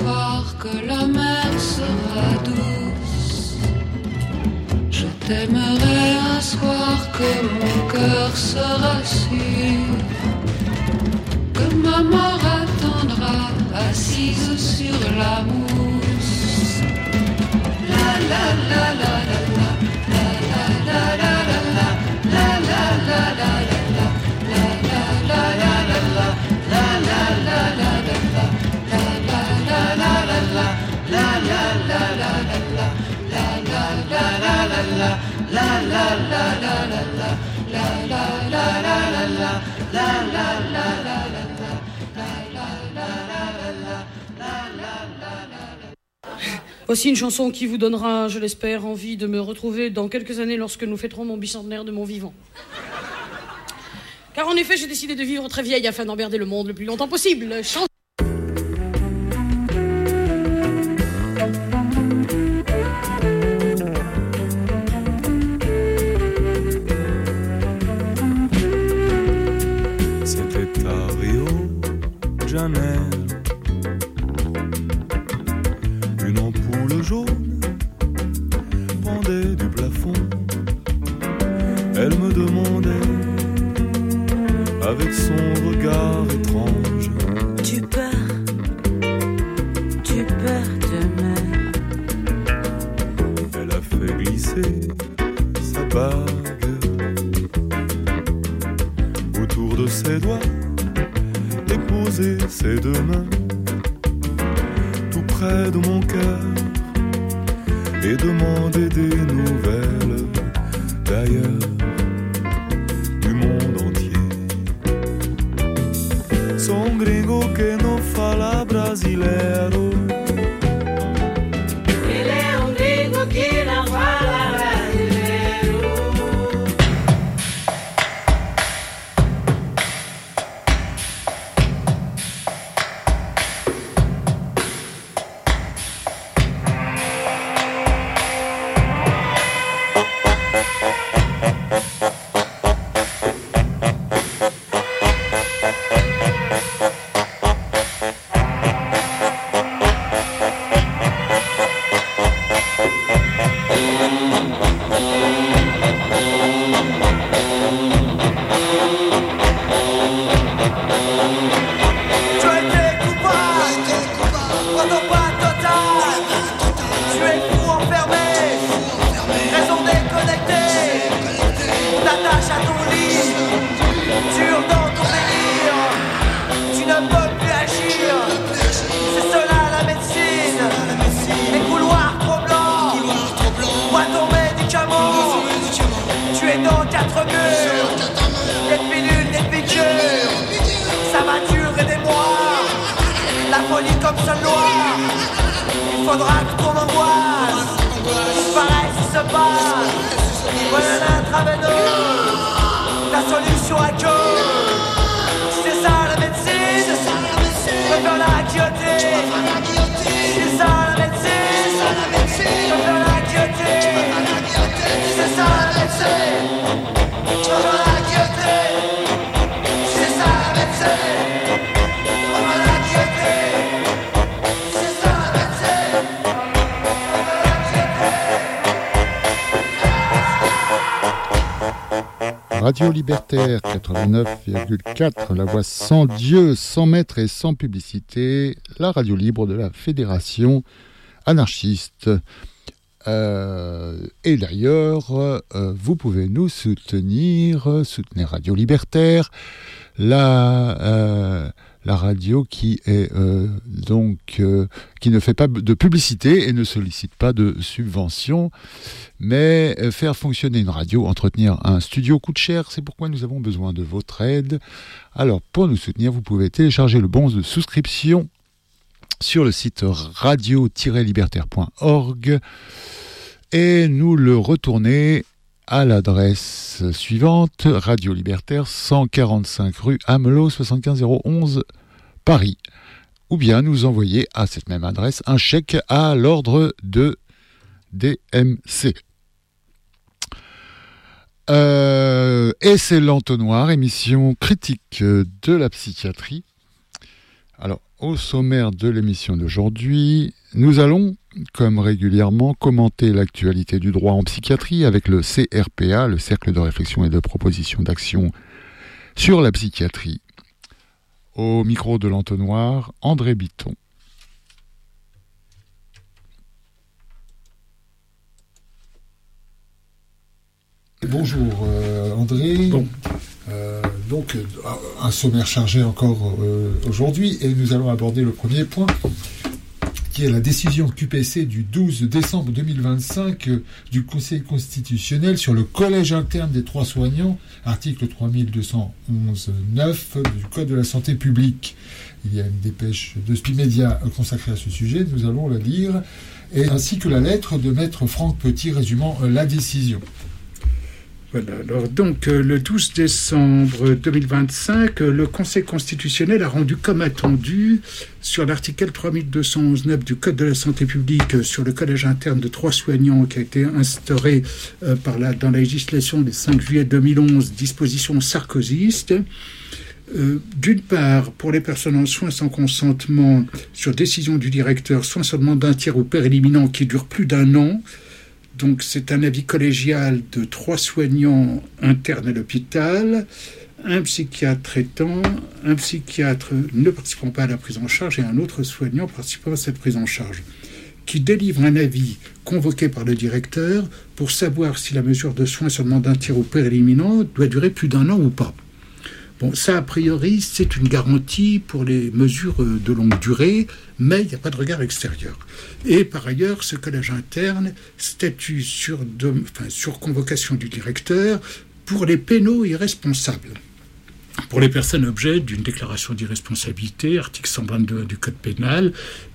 soir que la mer sera douce. Je t'aimerai un soir que mon cœur sera sûr, que maman attendra assise sur la mousse. La la la la la la la la la la la la la la la. Voici une chanson qui vous donnera, je l'espère, envie de me retrouver dans quelques années lorsque nous fêterons mon bicentenaire de mon vivant. Car en effet, j'ai décidé de vivre très vieille afin d'emmerder le monde le plus longtemps possible. C'était à Rio de Janeiro. Une ampoule jaune pendait du plafond. Elle me demandait avec son regard étrange: Tu pars demain. Elle a fait glisser sa bague autour de ses doigts et posé ses deux mains tout près de mon cœur et demandé des nouvelles d'ailleurs, du monde entier. Sou gringo que não fala brasileiro. Ele é gringo que não fala brasileiro. Radio Libertaire 89,4, la voix sans Dieu, sans maître et sans publicité, la radio libre de la Fédération anarchiste. Et d'ailleurs, vous pouvez nous soutenir Radio Libertaire, la radio qui est qui ne fait pas de publicité et ne sollicite pas de subventions, mais faire fonctionner une radio, entretenir un studio coûte cher, c'est pourquoi nous avons besoin de votre aide. Alors pour nous soutenir, vous pouvez télécharger le bon de souscription sur le site radio-libertaire.org et nous le retourner à l'adresse suivante: Radio Libertaire, 145 rue Amelot, 75 011 Paris. Ou bien nous envoyer à cette même adresse un chèque à l'ordre de DMC. Et c'est l'entonnoir, émission critique de la psychiatrie, Alors, au sommaire de l'émission d'aujourd'hui, nous allons, comme régulièrement, commenter l'actualité du droit en psychiatrie avec le CRPA, le Cercle de réflexion et de proposition d'action sur la psychiatrie. Au micro de l'entonnoir, André Bitton. Bonjour André. Bon. Donc un sommaire chargé encore aujourd'hui et nous allons aborder le premier point qui est la décision QPC du 12 décembre 2025 du Conseil constitutionnel sur le collège interne des 3 soignants, article 3211-9 du Code de la santé publique. Il y a une dépêche de Spimedia consacrée à ce sujet, nous allons la lire, et ainsi que la lettre de maître Franck Petit résumant la décision. Voilà, alors donc le 12 décembre 2025, le Conseil constitutionnel a rendu comme attendu sur l'article 3211-9 du Code de la santé publique sur le collège interne de 3 soignants qui a été instauré dans la législation du 5 juillet 2011, disposition sarkozyste. D'une part, pour les personnes en soins sans consentement, sur décision du directeur, soins sur demande d'un tiers ou père éliminant qui dure plus d'1 an. Donc c'est un avis collégial de 3 soignants internes à l'hôpital, un psychiatre traitant, un psychiatre ne participant pas à la prise en charge et un autre soignant participant à cette prise en charge, qui délivre un avis convoqué par le directeur pour savoir si la mesure de soins sur demande d'un tiers ou père éliminant doit durer plus d'1 an ou pas. Bon, ça, a priori, c'est une garantie pour les mesures de longue durée, mais il n'y a pas de regard extérieur. Et par ailleurs, ce collège interne statue sur convocation du directeur pour les pénaux irresponsables. Pour les personnes objets d'une déclaration d'irresponsabilité, article 122 du Code pénal,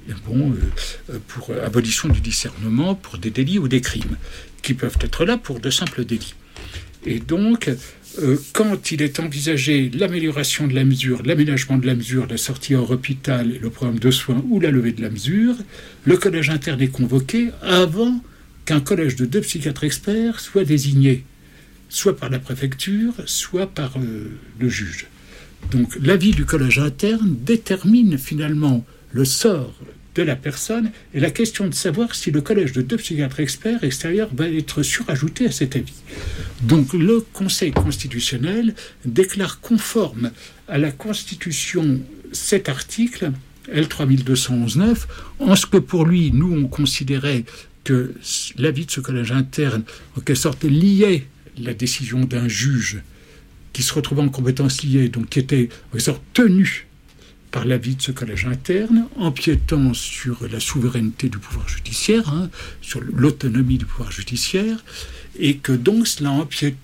pour abolition du discernement, pour des délits ou des crimes, qui peuvent être là pour de simples délits. Et donc, quand il est envisagé l'amélioration de la mesure, l'aménagement de la mesure, la sortie hors hôpital, le programme de soins ou la levée de la mesure, le collège interne est convoqué avant qu'un collège de 2 psychiatres experts soit désigné, soit par la préfecture, soit par le juge. Donc l'avis du collège interne détermine finalement le sort de la personne et la question de savoir si le collège de 2 psychiatres experts extérieurs va être surajouté à cet avis. Donc le Conseil constitutionnel déclare conforme à la Constitution cet article, L3211-9, en ce que pour lui, nous on considérait que l'avis de ce collège interne, en quelque sorte, liait la décision d'un juge qui se retrouvait en compétence liée, donc qui était en quelque sorte tenu par l'avis de ce collège interne, empiétant sur la souveraineté du pouvoir judiciaire, sur l'autonomie du pouvoir judiciaire, et que donc cela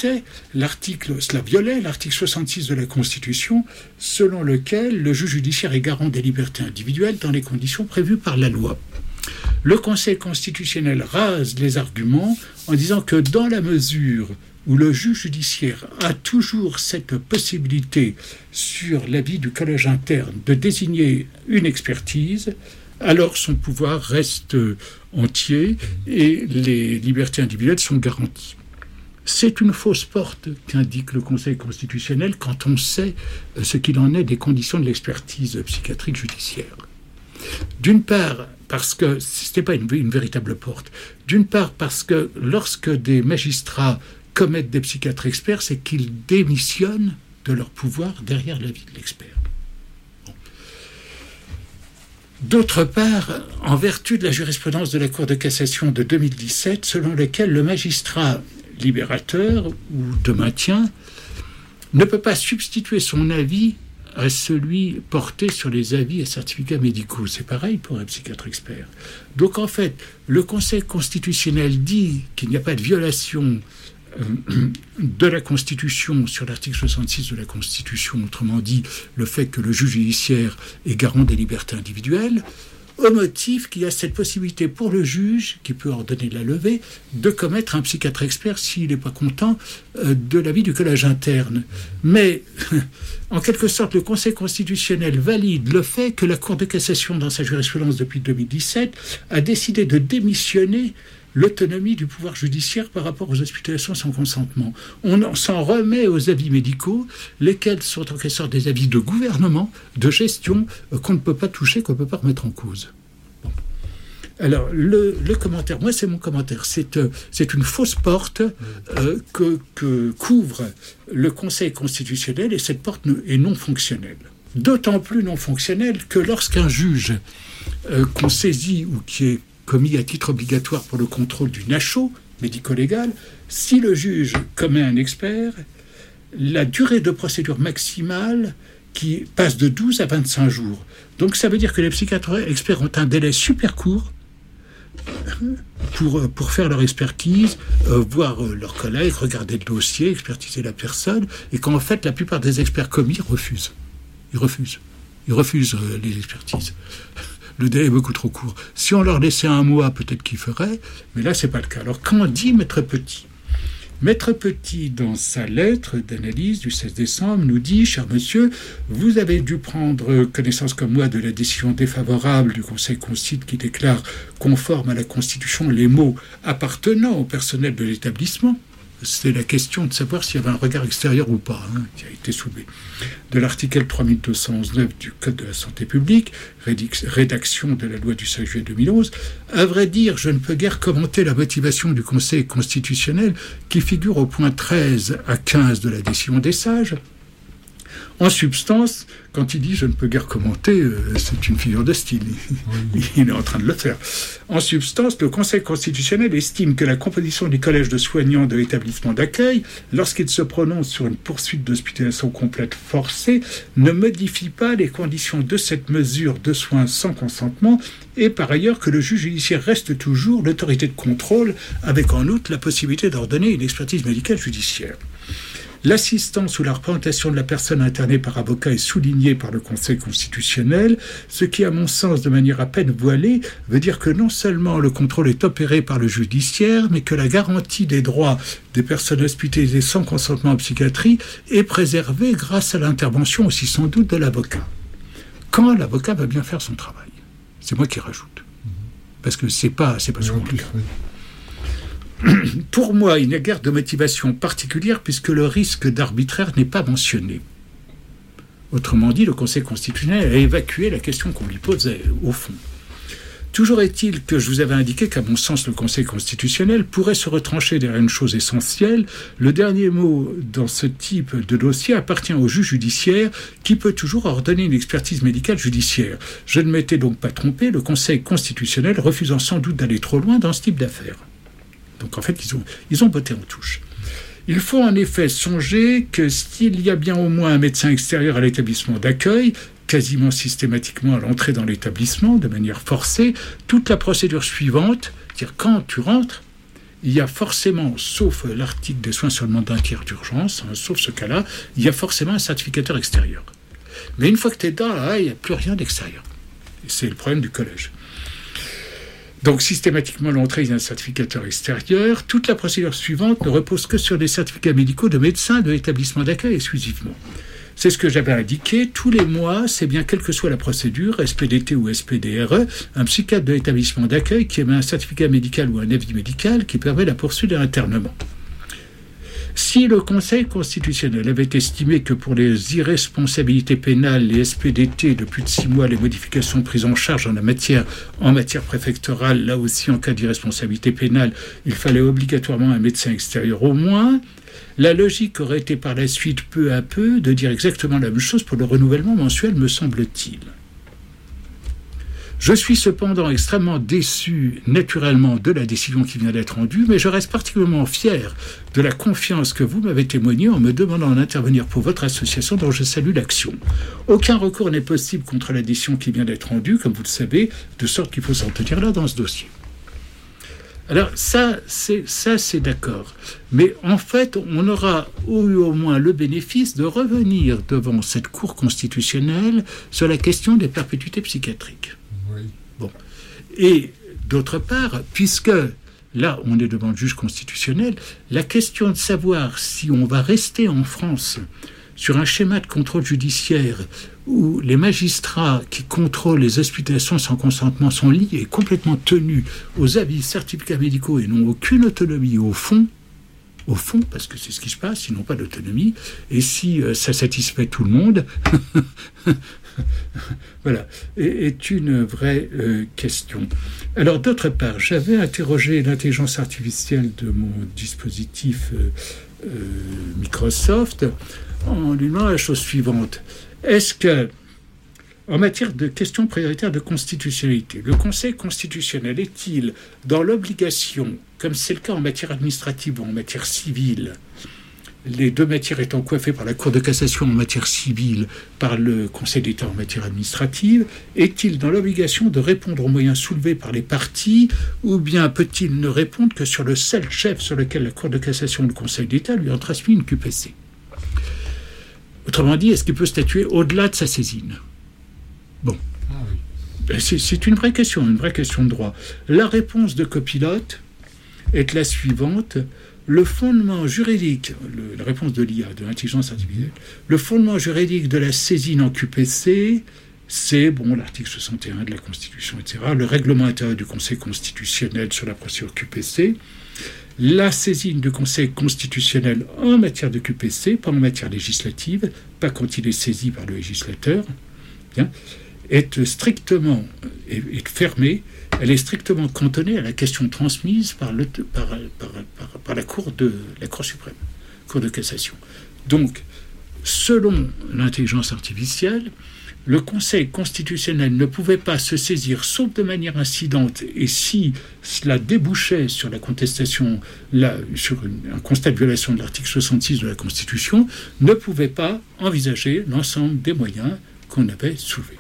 violait l'article 66 de la Constitution, selon lequel le juge judiciaire est garant des libertés individuelles dans les conditions prévues par la loi. Le Conseil constitutionnel rase les arguments en disant que dans la mesure où le juge judiciaire a toujours cette possibilité, sur l'avis du collège interne, de désigner une expertise, alors son pouvoir reste entier et les libertés individuelles sont garanties. C'est une fausse porte qu'indique le Conseil constitutionnel quand on sait ce qu'il en est des conditions de l'expertise psychiatrique judiciaire. D'une part, parce que ce n'était pas une véritable porte. D'une part, parce que lorsque des magistrats commettent des psychiatres experts, c'est qu'ils démissionnent de leur pouvoir derrière l'avis de l'expert. Bon. D'autre part, en vertu de la jurisprudence de la Cour de cassation de 2017, selon laquelle le magistrat libérateur ou de maintien ne peut pas substituer son avis à celui porté sur les avis et certificats médicaux. C'est pareil pour un psychiatre expert. Donc en fait, le Conseil constitutionnel dit qu'il n'y a pas de violation de la Constitution sur l'article 66 de la Constitution, autrement dit le fait que le juge judiciaire est garant des libertés individuelles, au motif qu'il y a cette possibilité pour le juge, qui peut ordonner la levée, de commettre un psychiatre expert s'il n'est pas content de l'avis du collège interne. Mais, en quelque sorte, le Conseil constitutionnel valide le fait que la Cour de cassation, dans sa jurisprudence depuis 2017, a décidé de démissionner l'autonomie du pouvoir judiciaire par rapport aux hospitalisations sans consentement. On s'en remet aux avis médicaux, lesquels sont en quelque sorte des avis de gouvernement, de gestion, qu'on ne peut pas toucher, qu'on ne peut pas remettre en cause. Bon. Alors, le commentaire, moi c'est mon commentaire, c'est une fausse porte que couvre le Conseil constitutionnel, et cette porte est non fonctionnelle. D'autant plus non fonctionnelle que lorsqu'un juge qu'on saisit ou qui est commis à titre obligatoire pour le contrôle du NACHO, médico-légal, si le juge commet un expert, la durée de procédure maximale qui passe de 12 à 25 jours. Donc ça veut dire que les psychiatres experts ont un délai super court pour faire leur expertise, voir leurs collègues, regarder le dossier, expertiser la personne, et qu'en fait la plupart des experts commis refusent. Ils refusent les expertises. Le délai est beaucoup trop court. Si on leur laissait un mois, peut-être qu'ils feraient, mais là, c'est pas le cas. Alors, qu'en dit Maître Petit ? Maître Petit, dans sa lettre d'analyse du 16 décembre, nous dit « Cher monsieur, vous avez dû prendre connaissance comme moi de la décision défavorable du Conseil constitutionnel qui déclare conforme à la Constitution les mots appartenant au personnel de l'établissement. » C'est la question de savoir s'il y avait un regard extérieur ou pas, qui a été soulevée. De l'article 3211-9 du Code de la santé publique, rédaction de la loi du 5 juillet 2011, à vrai dire, je ne peux guère commenter la motivation du Conseil constitutionnel qui figure au point 13 à 15 de la décision des sages. En substance, quand il dit « je ne peux guère commenter », c'est une figure de style. Il est en train de le faire. En substance, le Conseil constitutionnel estime que la composition du collège de soignants de l'établissement d'accueil, lorsqu'il se prononce sur une poursuite d'hospitalisation complète forcée, ne modifie pas les conditions de cette mesure de soins sans consentement, et par ailleurs que le juge judiciaire reste toujours l'autorité de contrôle, avec en outre la possibilité d'ordonner une expertise médicale judiciaire. L'assistance ou la représentation de la personne internée par avocat est soulignée par le Conseil constitutionnel, ce qui, à mon sens, de manière à peine voilée, veut dire que non seulement le contrôle est opéré par le judiciaire, mais que la garantie des droits des personnes hospitalisées sans consentement en psychiatrie est préservée grâce à l'intervention aussi sans doute de l'avocat. Quand l'avocat va bien faire son travail. C'est moi qui rajoute. Parce que c'est pas souvent le cas. Pour moi, il n'y a guère de motivation particulière puisque le risque d'arbitraire n'est pas mentionné. Autrement dit, le Conseil constitutionnel a évacué la question qu'on lui posait, au fond. Toujours est-il que je vous avais indiqué qu'à mon sens, le Conseil constitutionnel pourrait se retrancher derrière une chose essentielle. Le dernier mot dans ce type de dossier appartient au juge judiciaire qui peut toujours ordonner une expertise médicale judiciaire. Je ne m'étais donc pas trompé, le Conseil constitutionnel refusant sans doute d'aller trop loin dans ce type d'affaires. Donc en fait, ils ont botté en touche. Il faut en effet songer que s'il y a bien au moins un médecin extérieur à l'établissement d'accueil, quasiment systématiquement à l'entrée dans l'établissement, de manière forcée, toute la procédure suivante, c'est-à-dire quand tu rentres, il y a forcément, sauf l'article des soins sur demande d'un tiers d'urgence, sauf ce cas-là, il y a forcément un certificateur extérieur. Mais une fois que tu es dedans, là, il n'y a plus rien d'extérieur. Et c'est le problème du collège. Donc, systématiquement, l'entrée, il y a un certificateur extérieur. Toute la procédure suivante ne repose que sur des certificats médicaux de médecins de l'établissement d'accueil exclusivement. C'est ce que j'avais indiqué. Tous les mois, c'est bien quelle que soit la procédure, SPDT ou SPDRE, un psychiatre de l'établissement d'accueil qui émet un certificat médical ou un avis médical qui permet la poursuite d'un internement. Si le Conseil constitutionnel avait estimé que pour les irresponsabilités pénales, les SPDT de plus de 6 mois, les modifications prises en charge en matière préfectorale, là aussi en cas d'irresponsabilité pénale, il fallait obligatoirement un médecin extérieur au moins, la logique aurait été par la suite peu à peu de dire exactement la même chose pour le renouvellement mensuel, me semble-t-il. Je suis cependant extrêmement déçu, naturellement, de la décision qui vient d'être rendue, mais je reste particulièrement fier de la confiance que vous m'avez témoignée en me demandant d'intervenir pour votre association dont je salue l'action. Aucun recours n'est possible contre la décision qui vient d'être rendue, comme vous le savez, de sorte qu'il faut s'en tenir là dans ce dossier. Alors ça c'est d'accord. Mais en fait, on aura eu au moins le bénéfice de revenir devant cette Cour constitutionnelle sur la question des perpétuités psychiatriques. Oui. Bon. Et d'autre part, puisque là, on est devant le juge constitutionnel, la question de savoir si on va rester en France sur un schéma de contrôle judiciaire où les magistrats qui contrôlent les hospitalisations sans consentement sont liés et complètement tenus aux avis certificats médicaux et n'ont aucune autonomie au fond, parce que c'est ce qui se passe, ils n'ont pas d'autonomie, et si ça satisfait tout le monde, voilà, est une vraie question. Alors, d'autre part, j'avais interrogé l'intelligence artificielle de mon dispositif Microsoft en lui demandant la chose suivante. Est-ce que, en matière de questions prioritaires de constitutionnalité, le Conseil constitutionnel est-il dans l'obligation, comme c'est le cas en matière administrative ou en matière civile, les deux matières étant coiffées par la Cour de cassation en matière civile, par le Conseil d'État en matière administrative, est-il dans l'obligation de répondre aux moyens soulevés par les parties, ou bien peut-il ne répondre que sur le seul chef sur lequel la Cour de cassation ou le Conseil d'État lui ont transmis une QPC? Autrement dit, est-ce qu'il peut statuer au-delà de sa saisine? Bon. Ah oui. C'est une vraie question de droit. La réponse de Copilote est la suivante. Le fondement juridique, la réponse de l'IA, de l'intelligence artificielle, le fondement juridique de la saisine en QPC, c'est l'article 61 de la Constitution, etc., le règlement intérieur du Conseil constitutionnel sur la procédure QPC, la saisine du Conseil constitutionnel en matière de QPC, pas en matière législative, pas quand il est saisi par le législateur, bien, est strictement fermée, elle est strictement cantonnée à la question transmise par la Cour suprême, Cour de cassation. Donc, selon l'intelligence artificielle, le Conseil constitutionnel ne pouvait pas se saisir, sauf de manière incidente, et si cela débouchait sur la contestation, sur un constat de violation de l'article 66 de la Constitution, ne pouvait pas envisager l'ensemble des moyens qu'on avait soulevés.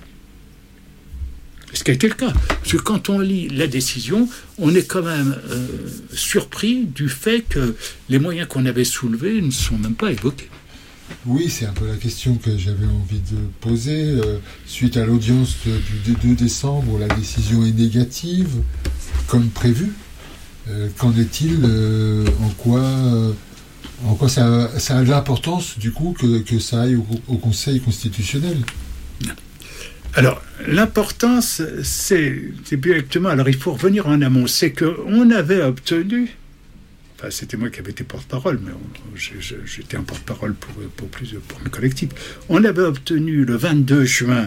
Ce qui a été le cas. Parce que quand on lit la décision, on est quand même surpris du fait que les moyens qu'on avait soulevés ne sont même pas évoqués. Oui, c'est un peu la question que j'avais envie de poser. Suite à l'audience du 2 décembre, où la décision est négative, comme prévu, qu'en est-il en quoi ça a de l'importance, du coup, que ça aille au Conseil constitutionnel? Alors, l'importance, c'est bien exactement... Alors, il faut revenir en amont. C'est qu'on avait obtenu... Enfin, c'était moi qui avais été porte-parole, mais j'étais un porte-parole pour un collectif. On avait obtenu le 22 juin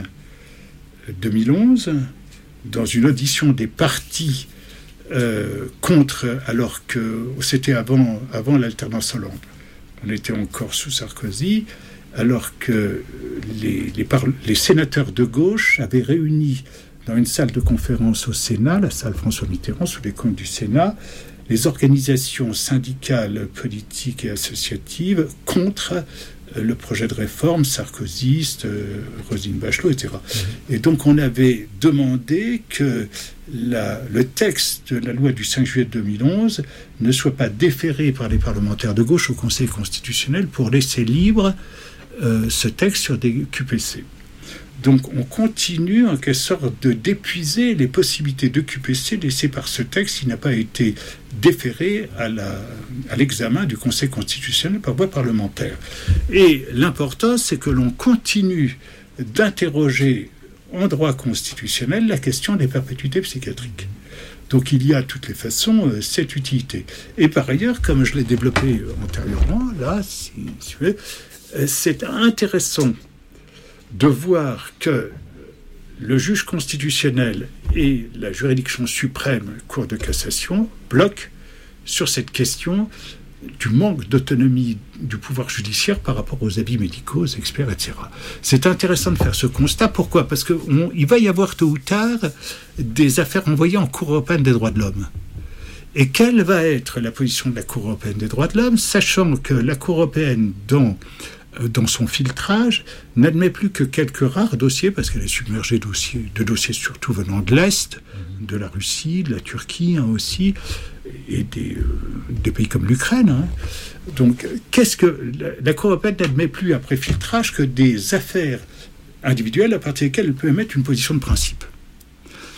2011, dans une audition des partis contre... Alors que c'était avant l'alternance Hollande. On était encore sous Sarkozy... alors que les sénateurs de gauche avaient réuni dans une salle de conférence au Sénat, la salle François Mitterrand, sous les comptes du Sénat, les organisations syndicales, politiques et associatives contre le projet de réforme sarkozyste, Roselyne Bachelot, etc. Et donc on avait demandé que le texte de la loi du 5 juillet 2011 ne soit pas déféré par les parlementaires de gauche au Conseil constitutionnel pour laisser libre ce texte sur des QPC. Donc on continue en quelque sorte d'épuiser les possibilités de QPC laissées par ce texte qui n'a pas été déféré à l'examen du Conseil constitutionnel par voie parlementaire. Et l'important, c'est que l'on continue d'interroger en droit constitutionnel la question des perpétuités psychiatriques. Donc il y a de toutes les façons cette utilité. Et par ailleurs, comme je l'ai développé antérieurement, là, si vous voulez, c'est intéressant de voir que le juge constitutionnel et la juridiction suprême, Cour de cassation, bloquent sur cette question du manque d'autonomie du pouvoir judiciaire par rapport aux avis médicaux, aux experts, etc. C'est intéressant de faire ce constat. Pourquoi ? Parce qu'il va y avoir tôt ou tard des affaires envoyées en Cour européenne des droits de l'homme. Et quelle va être la position de la Cour européenne des droits de l'homme, sachant que la Cour européenne, dans son filtrage, n'admet plus que quelques rares dossiers, parce qu'elle est submergée de dossiers surtout venant de l'Est, de la Russie, de la Turquie aussi, et des pays comme l'Ukraine. Donc, qu'est-ce que la Cour européenne n'admet plus après filtrage que des affaires individuelles à partir desquelles elle peut émettre une position de principe.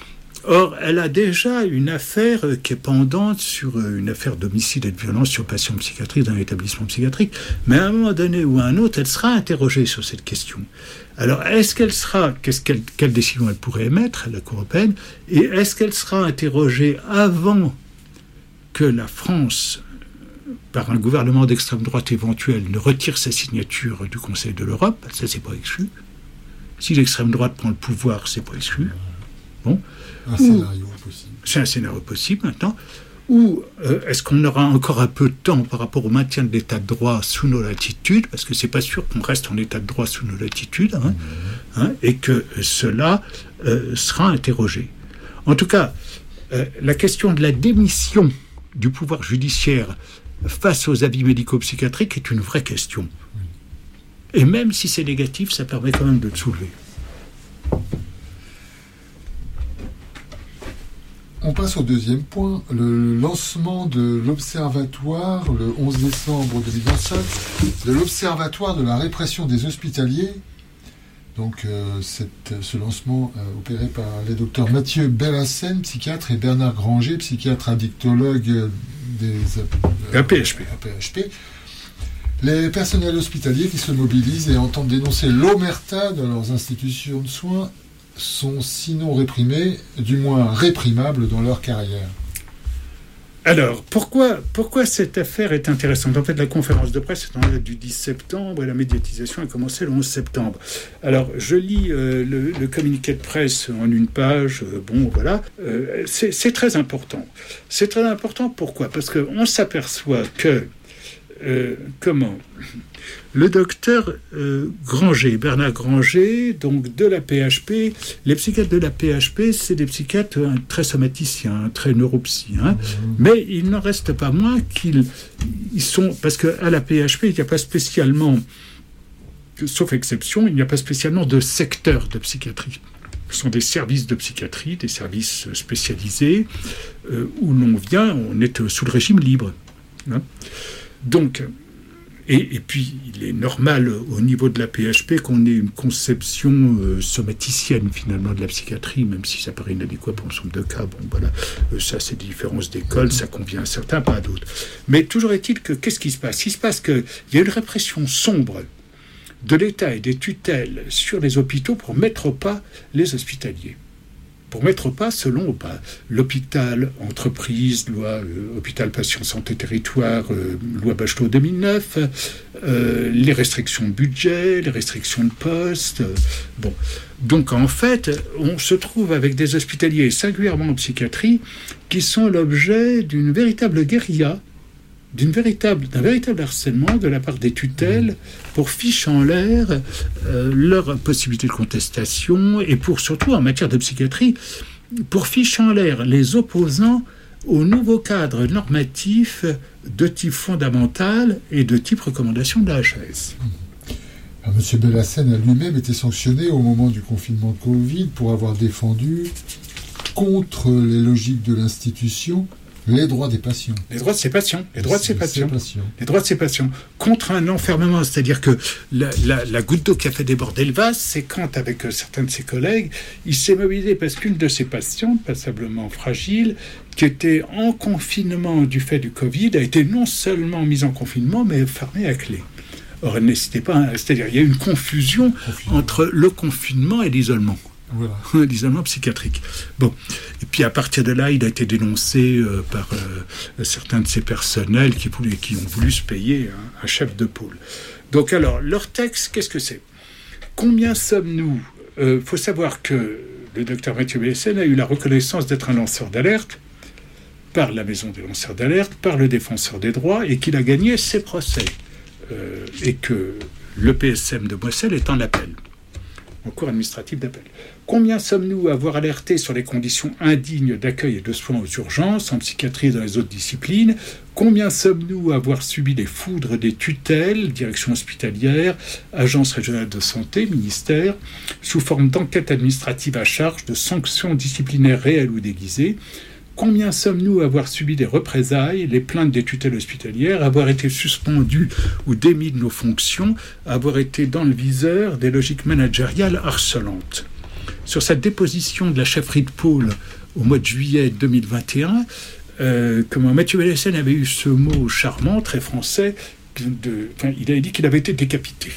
Or, elle a déjà une affaire qui est pendante sur une affaire d'homicide et de violence sur patient psychiatrique dans un établissement psychiatrique. Mais à un moment donné ou à un autre, elle sera interrogée sur cette question. Alors, quelle décision elle pourrait émettre, la Cour européenne, et est-ce qu'elle sera interrogée avant que la France, par un gouvernement d'extrême droite éventuel, ne retire sa signature du Conseil de l'Europe? Ça, c'est pas exclu. Si l'extrême droite prend le pouvoir, c'est pas exclu. Bon. Un scénario possible. C'est un scénario possible maintenant. Ou est-ce qu'on aura encore un peu de temps par rapport au maintien de l'état de droit sous nos latitudes, parce que c'est pas sûr qu'on reste en état de droit sous nos latitudes, et que cela sera interrogé. En tout cas, la question de la démission du pouvoir judiciaire face aux avis médico-psychiatriques est une vraie question. Et même si c'est négatif, ça permet quand même de le soulever. On passe au deuxième point, le lancement de l'Observatoire, le 11 décembre 2025, de l'Observatoire de la répression des hospitaliers. Donc ce lancement opéré par les docteurs Mathieu Bellassène, psychiatre, et Bernard Granger, psychiatre addictologue des APHP. Les personnels hospitaliers qui se mobilisent et entendent dénoncer l'omerta de leurs institutions de soins sont sinon réprimés, du moins réprimables dans leur carrière. Alors, pourquoi cette affaire est intéressante? En fait, la conférence de presse est en date du 10 septembre et la médiatisation a commencé le 11 septembre. Alors, je lis le communiqué de presse en une page. C'est très important. C'est très important, pourquoi? Parce qu'on s'aperçoit que le docteur Granger, Bernard Granger, donc de la PHP, les psychiatres de la PHP, c'est des psychiatres très somaticiens, très neuropsiens, mais il n'en reste pas moins qu'ils sont, parce qu'à la PHP, il n'y a pas spécialement, sauf exception, il n'y a pas spécialement de secteur de psychiatrie. Ce sont des services de psychiatrie, des services spécialisés, où on est sous le régime libre. Donc, et puis, il est normal au niveau de la PHP qu'on ait une conception somaticienne finalement de la psychiatrie, même si ça paraît inadéquat pour un certain nombre de cas. Bon, voilà, ça c'est des différences d'école, ça convient à certains, pas à d'autres. Mais toujours est-il que, qu'est-ce qui se passe? Il se passe qu'il y a une répression sombre de l'État et des tutelles sur les hôpitaux pour mettre au pas les hospitaliers. Pour mettre au pas, selon l'hôpital entreprise, loi hôpital patient santé territoire, loi Bachelot 2009, les restrictions de budget, les restrictions de poste. Bon, donc en fait, on se trouve avec des hospitaliers, singulièrement en psychiatrie, qui sont l'objet d'une véritable guérilla, d'un véritable harcèlement de la part des tutelles pour fiche en l'air leur possibilité de contestation et pour surtout en matière de psychiatrie pour fiche en l'air les opposants au nouveau cadre normatif de type fondamental et de type recommandation de la HAS. M. Bellassène a lui-même été sanctionné au moment du confinement de Covid pour avoir défendu contre les logiques de l'institution les droits des patients. Les droits de ces patients. Les droits de ces patients. Les droits de ces patients. Contre un enfermement. C'est-à-dire que la goutte d'eau qui a fait déborder le vase, c'est quand, avec certains de ses collègues, il s'est mobilisé parce qu'une de ses patientes, passablement fragile, qui était en confinement du fait du Covid, a été non seulement mise en confinement, mais fermée à clé. Or, elle n'hésitait pas. C'est-à-dire, il y a eu une confusion entre le confinement et l'isolement. Voilà. L'isolement psychiatrique. Bon. Et puis à partir de là, il a été dénoncé par certains de ses personnels qui ont voulu se payer un chef de pôle. Donc alors, leur texte, qu'est-ce que c'est? Combien sommes-nous? Faut savoir que le docteur Mathieu Bellassène a eu la reconnaissance d'être un lanceur d'alerte par la Maison des lanceurs d'alerte, par le défenseur des droits, et qu'il a gagné ses procès. Et que le PSM de Moisselles est en appel. En cours administratif d'appel. Combien sommes-nous à avoir alerté sur les conditions indignes d'accueil et de soins aux urgences, en psychiatrie et dans les autres disciplines? Combien sommes-nous à avoir subi les foudres des tutelles, direction hospitalière, agence régionale de santé, ministère, sous forme d'enquête administrative à charge, de sanctions disciplinaires réelles ou déguisées? Combien sommes-nous à avoir subi des représailles, les plaintes des tutelles hospitalières, à avoir été suspendus ou démis de nos fonctions, à avoir été dans le viseur des logiques managériales harcelantes? Sur cette déposition de la chefferie de pôle au mois de juillet 2021, comment Mathieu Belassène avait eu ce mot charmant, très français, il avait dit qu'il avait été décapité.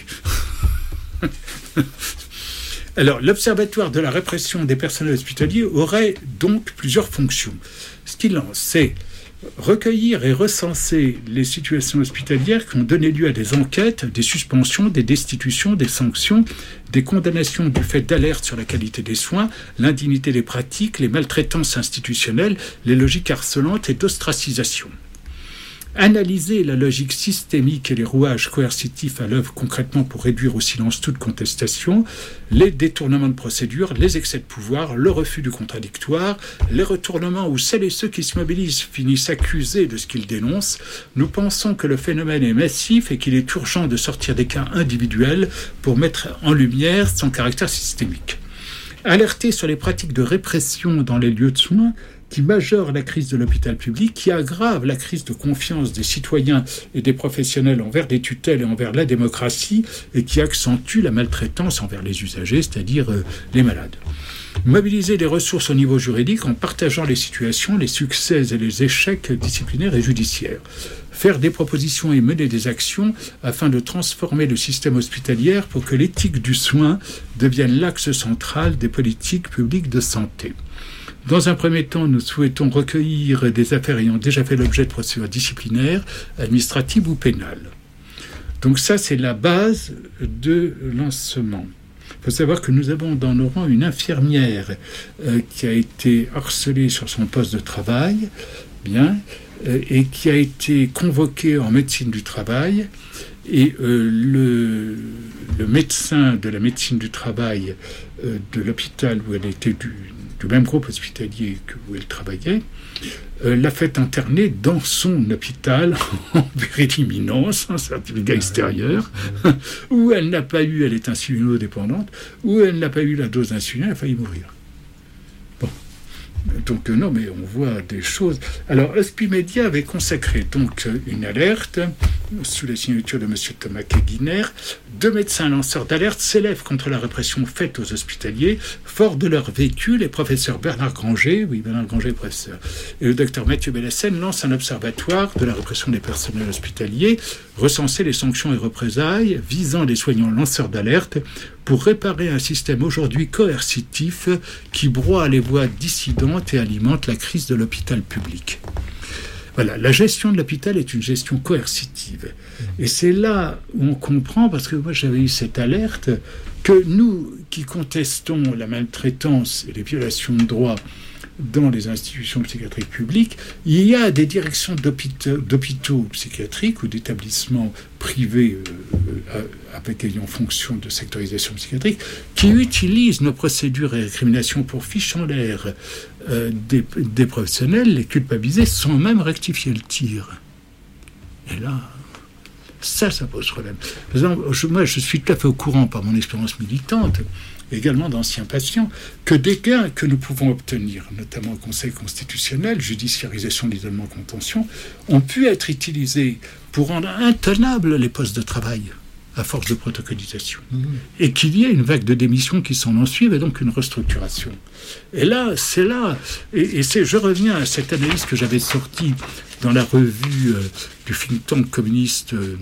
Alors, l'Observatoire de la répression des personnels hospitaliers aurait donc plusieurs fonctions. Ce qu'il lance, c'est recueillir et recenser les situations hospitalières qui ont donné lieu à des enquêtes, des suspensions, des destitutions, des sanctions, des condamnations du fait d'alerte sur la qualité des soins, l'indignité des pratiques, les maltraitances institutionnelles, les logiques harcelantes et d'ostracisation. Analyser la logique systémique et les rouages coercitifs à l'œuvre concrètement pour réduire au silence toute contestation, les détournements de procédure, les excès de pouvoir, le refus du contradictoire, les retournements où celles et ceux qui se mobilisent finissent accusés de ce qu'ils dénoncent. Nous pensons que le phénomène est massif et qu'il est urgent de sortir des cas individuels pour mettre en lumière son caractère systémique. Alerter sur les pratiques de répression dans les lieux de soins qui majore la crise de l'hôpital public, qui aggrave la crise de confiance des citoyens et des professionnels envers les tutelles et envers la démocratie, et qui accentue la maltraitance envers les usagers, c'est-à-dire les malades. Mobiliser les ressources au niveau juridique en partageant les situations, les succès et les échecs disciplinaires et judiciaires. Faire des propositions et mener des actions afin de transformer le système hospitalier pour que l'éthique du soin devienne l'axe central des politiques publiques de santé. Dans un premier temps, nous souhaitons recueillir des affaires ayant déjà fait l'objet de procédures disciplinaires, administratives ou pénales. Donc ça, c'est la base de lancement. Il faut savoir que nous avons dans nos rangs une infirmière qui a été harcelée sur son poste de travail, et qui a été convoquée en médecine du travail. Et le médecin de la médecine du travail de l'hôpital où elle était du même groupe hospitalier où elle travaillait, l'a fait interner dans son hôpital en péril-imminence, un certificat extérieur, où elle n'a pas eu, elle est insulino-dépendante, où elle n'a pas eu la dose d'insuline, elle a failli mourir. Bon. Donc non, mais on voit des choses. Alors, Hospimedia avait consacré donc une alerte sous la signature de M. Thomas Keguiner. 2 médecins lanceurs d'alerte s'élèvent contre la répression faite aux hospitaliers. Forts de leur vécu, les professeurs Bernard Granger, professeur, et le docteur Mathieu Belassène lancent un observatoire de la répression des personnels hospitaliers, recenser les sanctions et représailles visant les soignants lanceurs d'alerte pour réparer un système aujourd'hui coercitif qui broie les voies dissidentes et alimente la crise de l'hôpital public. Voilà, la gestion de l'hôpital est une gestion coercitive. Et c'est là où on comprend, parce que moi j'avais eu cette alerte, que nous qui contestons la maltraitance et les violations de droits dans les institutions psychiatriques publiques, il y a des directions d'hôpitaux psychiatriques ou d'établissements privés avec ayant fonction de sectorisation psychiatrique qui utilisent nos procédures et récriminations pour ficher en l'air des professionnels, les culpabiliser sans même rectifier le tir. Et là, ça pose problème. Par exemple, moi, je suis tout à fait au courant par mon expérience militante, également d'anciens patients, que des gains que nous pouvons obtenir, notamment au Conseil constitutionnel, judiciarisation de l'isolement contention, ont pu être utilisés pour rendre intenables les postes de travail à force de protocolisation. Et qu'il y ait une vague de démissions qui s'en ensuivent et donc une restructuration. Et là, c'est là. Je reviens à cette analyse que j'avais sortie dans la revue du think tank communiste de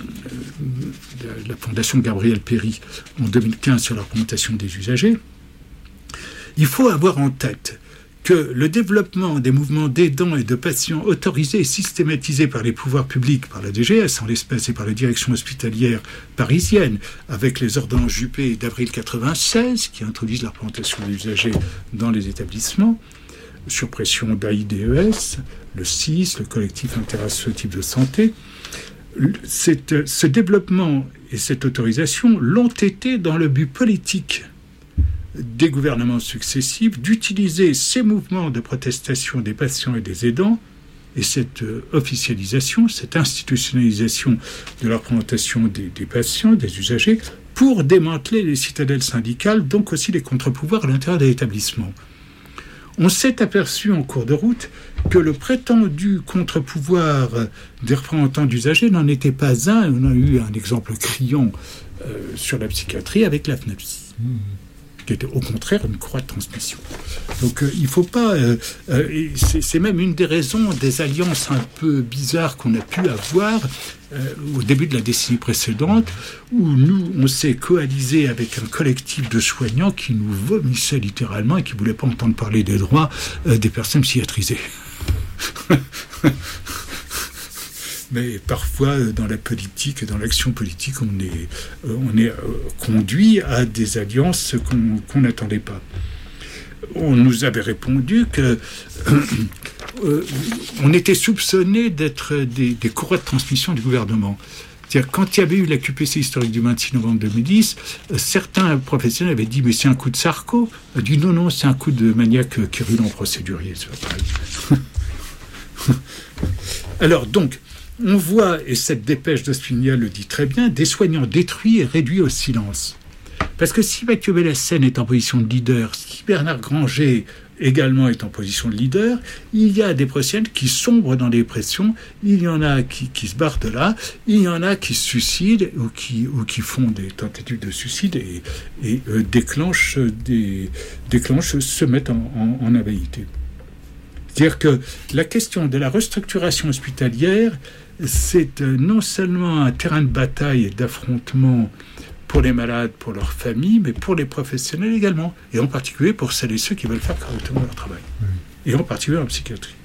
la Fondation Gabriel Péry en 2015 sur la représentation des usagers. Il faut avoir en tête que le développement des mouvements d'aidants et de patients autorisés et systématisés par les pouvoirs publics, par la DGS en l'espèce et par la direction hospitalière parisienne, avec les ordonnances Juppé d'avril 1996 qui introduisent la représentation des usagers dans les établissements, sur pression d'AIDES, le CIS, le collectif interassociatif de santé, ce développement et cette autorisation l'ont été dans le but politique des gouvernements successifs d'utiliser ces mouvements de protestation des patients et des aidants et cette officialisation, cette institutionnalisation de la représentation des patients, des usagers, pour démanteler les citadelles syndicales, donc aussi les contre-pouvoirs à l'intérieur des établissements. On s'est aperçu en cours de route que le prétendu contre-pouvoir des représentants d'usagers n'en était pas un. On a eu un exemple criant sur la psychiatrie avec la FNAPSI. qui était au contraire une courroie de transmission. Donc il ne faut pas... c'est même une des raisons des alliances un peu bizarres qu'on a pu avoir au début de la décennie précédente, où nous, on s'est coalisé avec un collectif de soignants qui nous vomissait littéralement et qui ne voulaient pas entendre parler des droits des personnes psychiatrisées. Mais parfois, dans la politique, dans l'action politique, on est conduit à des alliances qu'on n'attendait pas. On nous avait répondu que on était soupçonné d'être des courroies de transmission du gouvernement. C'est-à-dire, quand il y avait eu la QPC historique du 26 novembre 2010, certains professionnels avaient dit « mais c'est un coup de Sarko ». On a dit « non, c'est un coup de maniaque quérulent procédurier ». C'est pas pareil. Alors donc, on voit, et cette dépêche d'Ospina le dit très bien, des soignants détruits et réduits au silence. Parce que si Mathieu Bellassène est en position de leader, si Bernard Granger également est en position de leader, il y a des professionnels qui sombrent dans des dépressions, il y en a qui se barrent de là, il y en a qui se suicident ou qui font des tentatives de suicide et déclenchent, se mettent en invalidité. C'est-à-dire que la question de la restructuration hospitalière, c'est non seulement un terrain de bataille et d'affrontement pour les malades, pour leurs familles, mais pour les professionnels également, et en particulier pour celles et ceux qui veulent faire correctement leur travail, et en particulier en psychiatrie.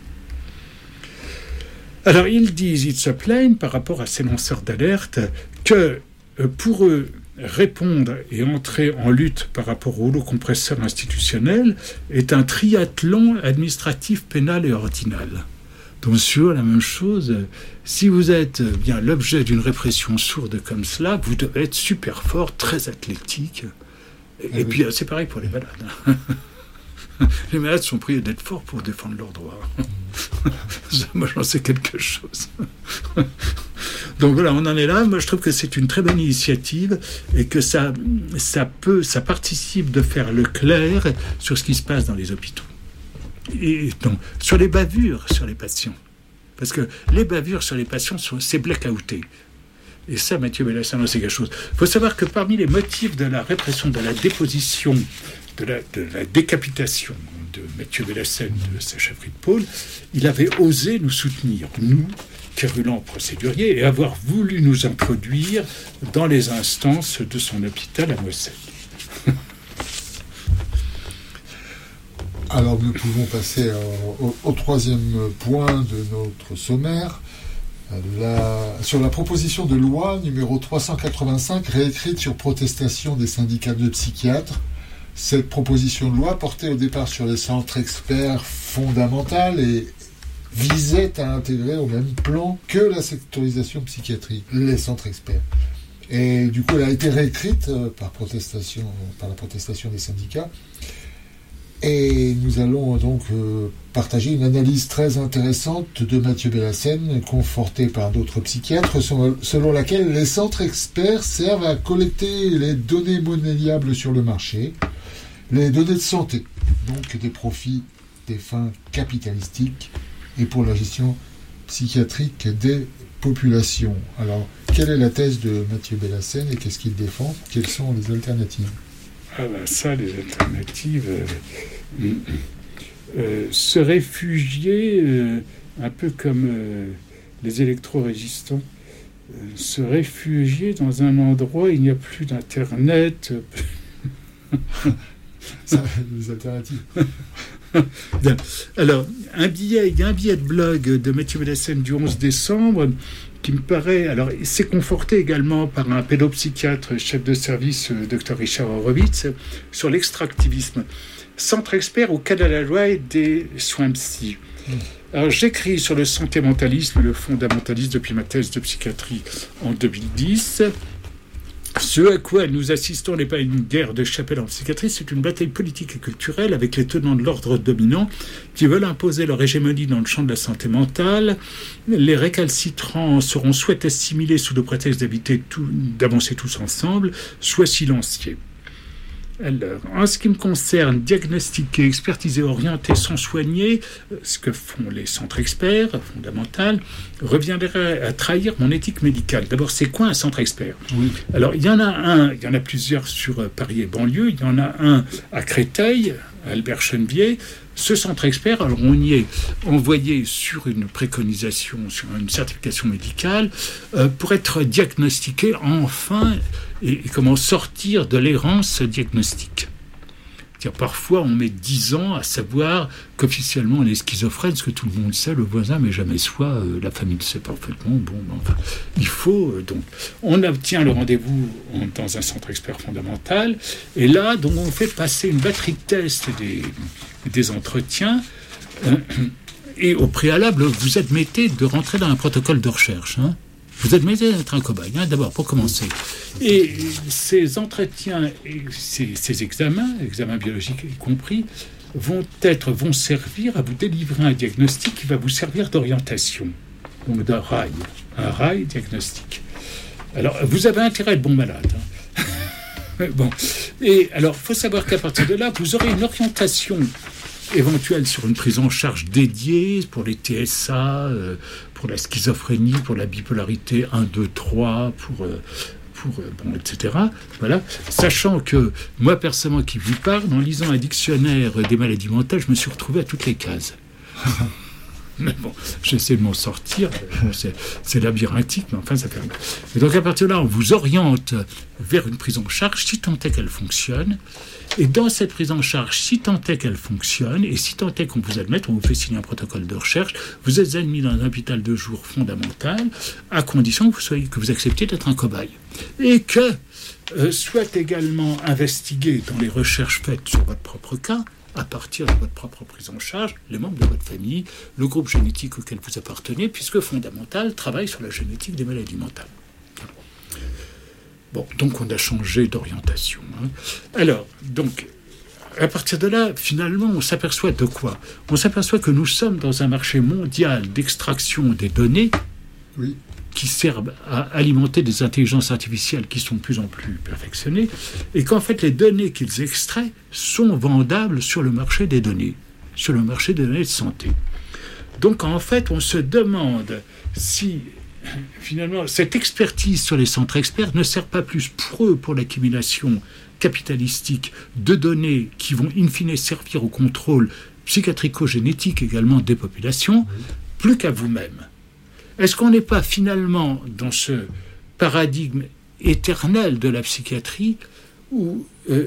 Alors ils se plaignent par rapport à ces lanceurs d'alerte que pour eux, répondre et entrer en lutte par rapport au rouleau compresseur institutionnel est un triathlon administratif, pénal et ordinal. Donc sur la même chose, si vous êtes bien l'objet d'une répression sourde comme cela, vous devez être super fort, très athlétique. Et puis c'est pareil pour les malades. Les malades sont priés d'être forts pour défendre leurs droits. Moi j'en sais quelque chose. Donc voilà, on en est là. Moi je trouve que c'est une très bonne initiative et que ça participe de faire le clair sur ce qui se passe dans les hôpitaux. Et donc, sur les bavures sur les patients. Parce que les bavures sur les patients, c'est blackouté. Et ça, Mathieu Bellassène, c'est quelque chose. Il faut savoir que parmi les motifs de la répression, de la déposition, de la décapitation de Mathieu Bellassène, de sa chefferie de pôle, il avait osé nous soutenir, nous, quérulents procéduriers, et avoir voulu nous introduire dans les instances de son hôpital à Moselle. Alors nous pouvons passer au troisième point de notre sommaire, sur la proposition de loi numéro 385, réécrite sur protestation des syndicats de psychiatres. Cette proposition de loi portait au départ sur les centres experts fondamentaux et visait à intégrer au même plan que la sectorisation psychiatrie, les centres experts. Et du coup, elle a été réécrite par la protestation des syndicats. Et nous allons donc partager une analyse très intéressante de Mathieu Bellassène, confortée par d'autres psychiatres, selon laquelle les centres experts servent à collecter les données monnayables sur le marché, les données de santé, donc des profits des fins capitalistiques et pour la gestion psychiatrique des populations. Alors, quelle est la thèse de Mathieu Bellassène et qu'est-ce qu'il défend? Quelles sont les alternatives? Ah ben ça, les alternatives, se réfugier, un peu comme les électro-résistants, se réfugier dans un endroit où il n'y a plus d'Internet. Ça, les alternatives. Bien. Alors, il y a un billet de blog de Mathieu Bellassène du 11 décembre qui me paraît... Alors, c'est conforté également par un pédopsychiatre, chef de service, Dr Richard Horowitz, sur l'extractivisme. Centre expert au cas de la loi et des soins psy. Alors, j'écris sur le santé-mentalisme, le fondamentalisme depuis ma thèse de psychiatrie en 2010. Ce à quoi nous assistons n'est pas une guerre de chapelle en psychiatrie, c'est une bataille politique et culturelle avec les tenants de l'ordre dominant qui veulent imposer leur hégémonie dans le champ de la santé mentale. Les récalcitrants seront soit assimilés sous le prétexte d'avancer tous ensemble, soit silenciés. Alors, en ce qui me concerne, diagnostiquer, expertiser, orienter sans soigner, ce que font les centres experts fondamentaux, reviendrait à trahir mon éthique médicale. D'abord, c'est quoi un centre expert ? Oui. Alors, il y en a plusieurs sur Paris et banlieue. Il y en a un à Créteil, à Albert-Chenevier. Ce centre expert, alors on y est envoyé sur une préconisation, sur une certification médicale, pour être diagnostiqué enfin et comment sortir de l'errance diagnostique. Parfois, on met 10 ans à savoir qu'officiellement on est schizophrène, ce que tout le monde sait, le voisin, mais jamais soi, la famille le sait parfaitement. Bon, enfin, il faut donc. On obtient le rendez-vous dans un centre expert fondamental, et là, donc, on fait passer une batterie de tests et des entretiens, et au préalable, vous admettez de rentrer dans un protocole de recherche. Vous admettez d'être un cobaye, d'abord, pour commencer. Et ces entretiens et ces examens biologiques y compris, vont servir à vous délivrer un diagnostic qui va vous servir d'orientation. Donc d'un rail, un rail diagnostique. Alors, vous avez intérêt à être bon malade. Bon. Et alors, il faut savoir qu'à partir de là, vous aurez une orientation éventuelle sur une prise en charge dédiée pour les TSA, pour la schizophrénie, pour la bipolarité 1, 2, 3, etc. Voilà. Sachant que moi, personnellement, qui vous parle, en lisant un dictionnaire des maladies mentales, je me suis retrouvé à toutes les cases. Mais bon, j'essaie de m'en sortir. C'est labyrinthique, mais enfin, ça fait rien. Et donc, à partir de là, on vous oriente vers une prise en charge, si tant est qu'elle fonctionne. Et dans cette prise en charge, si tant est qu'elle fonctionne, et si tant est qu'on vous admette, on vous fait signer un protocole de recherche, vous êtes admis dans un hôpital de jour fondamental, à condition que vous acceptiez d'être un cobaye. Et que soit également investigué dans les recherches faites sur votre propre cas, à partir de votre propre prise en charge, les membres de votre famille, le groupe génétique auquel vous appartenez, puisque Fondamental travaille sur la génétique des maladies mentales. Bon, donc on a changé d'orientation. Alors, donc, à partir de là, finalement, on s'aperçoit de quoi ? On s'aperçoit que nous sommes dans un marché mondial d'extraction des données qui servent à alimenter des intelligences artificielles qui sont de plus en plus perfectionnées, et qu'en fait, les données qu'ils extraient sont vendables sur le marché des données, sur le marché des données de santé. Donc, en fait, on se demande si finalement, cette expertise sur les centres experts ne sert pas plus pour eux pour l'accumulation capitalistique de données qui vont in fine servir au contrôle psychiatrico-génétique également des populations, plus qu'à vous-même. Est-ce qu'on n'est pas finalement dans ce paradigme éternel de la psychiatrie où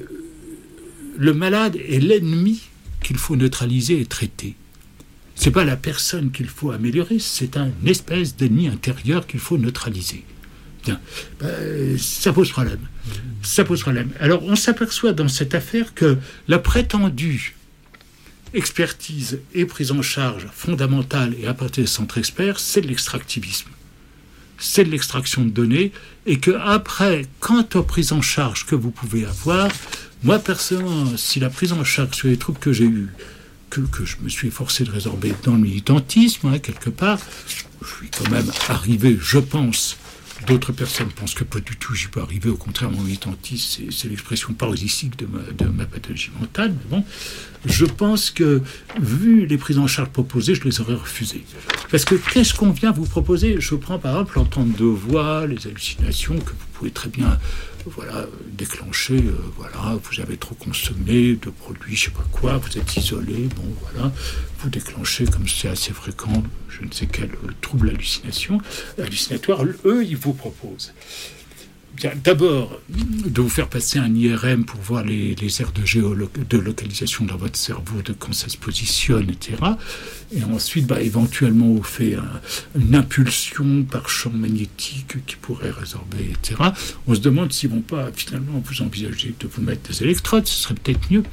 le malade est l'ennemi qu'il faut neutraliser et traiter ? Ce n'est pas la personne qu'il faut améliorer, c'est un espèce d'ennemi intérieur qu'il faut neutraliser. Bien. Ça pose problème. Ça pose problème. Alors, on s'aperçoit dans cette affaire que la prétendue expertise et prise en charge fondamentale et à partir des centres experts, c'est de l'extractivisme. C'est de l'extraction de données, et qu'après, quant aux prises en charge que vous pouvez avoir, moi, personnellement, si la prise en charge sur les troubles que j'ai eus, que je me suis efforcé de résorber dans le militantisme, quelque part, je suis quand même arrivé, je pense, d'autres personnes pensent que pas du tout, j'y peux arriver, au contraire, mon militantisme, c'est l'expression paroxystique de ma pathologie mentale, mais bon, je pense que, vu les prises en charge proposées, je les aurais refusées. Parce que qu'est-ce qu'on vient vous proposer ? Je prends par exemple l'entente de voix, les hallucinations, que vous pouvez très bien déclencher, vous avez trop consommé de produits, je sais pas quoi, vous êtes isolé, vous déclenchez, comme c'est assez fréquent, je ne sais quel trouble hallucinatoire, eux, ils vous proposent. Bien, d'abord, de vous faire passer un IRM pour voir les aires de localisation dans votre cerveau, de quand ça se positionne, etc. Et ensuite, éventuellement, on fait une impulsion par champ magnétique qui pourrait résorber, etc. On se demande s'ils ne vont pas, finalement, vous envisager de vous mettre des électrodes, ce serait peut-être mieux.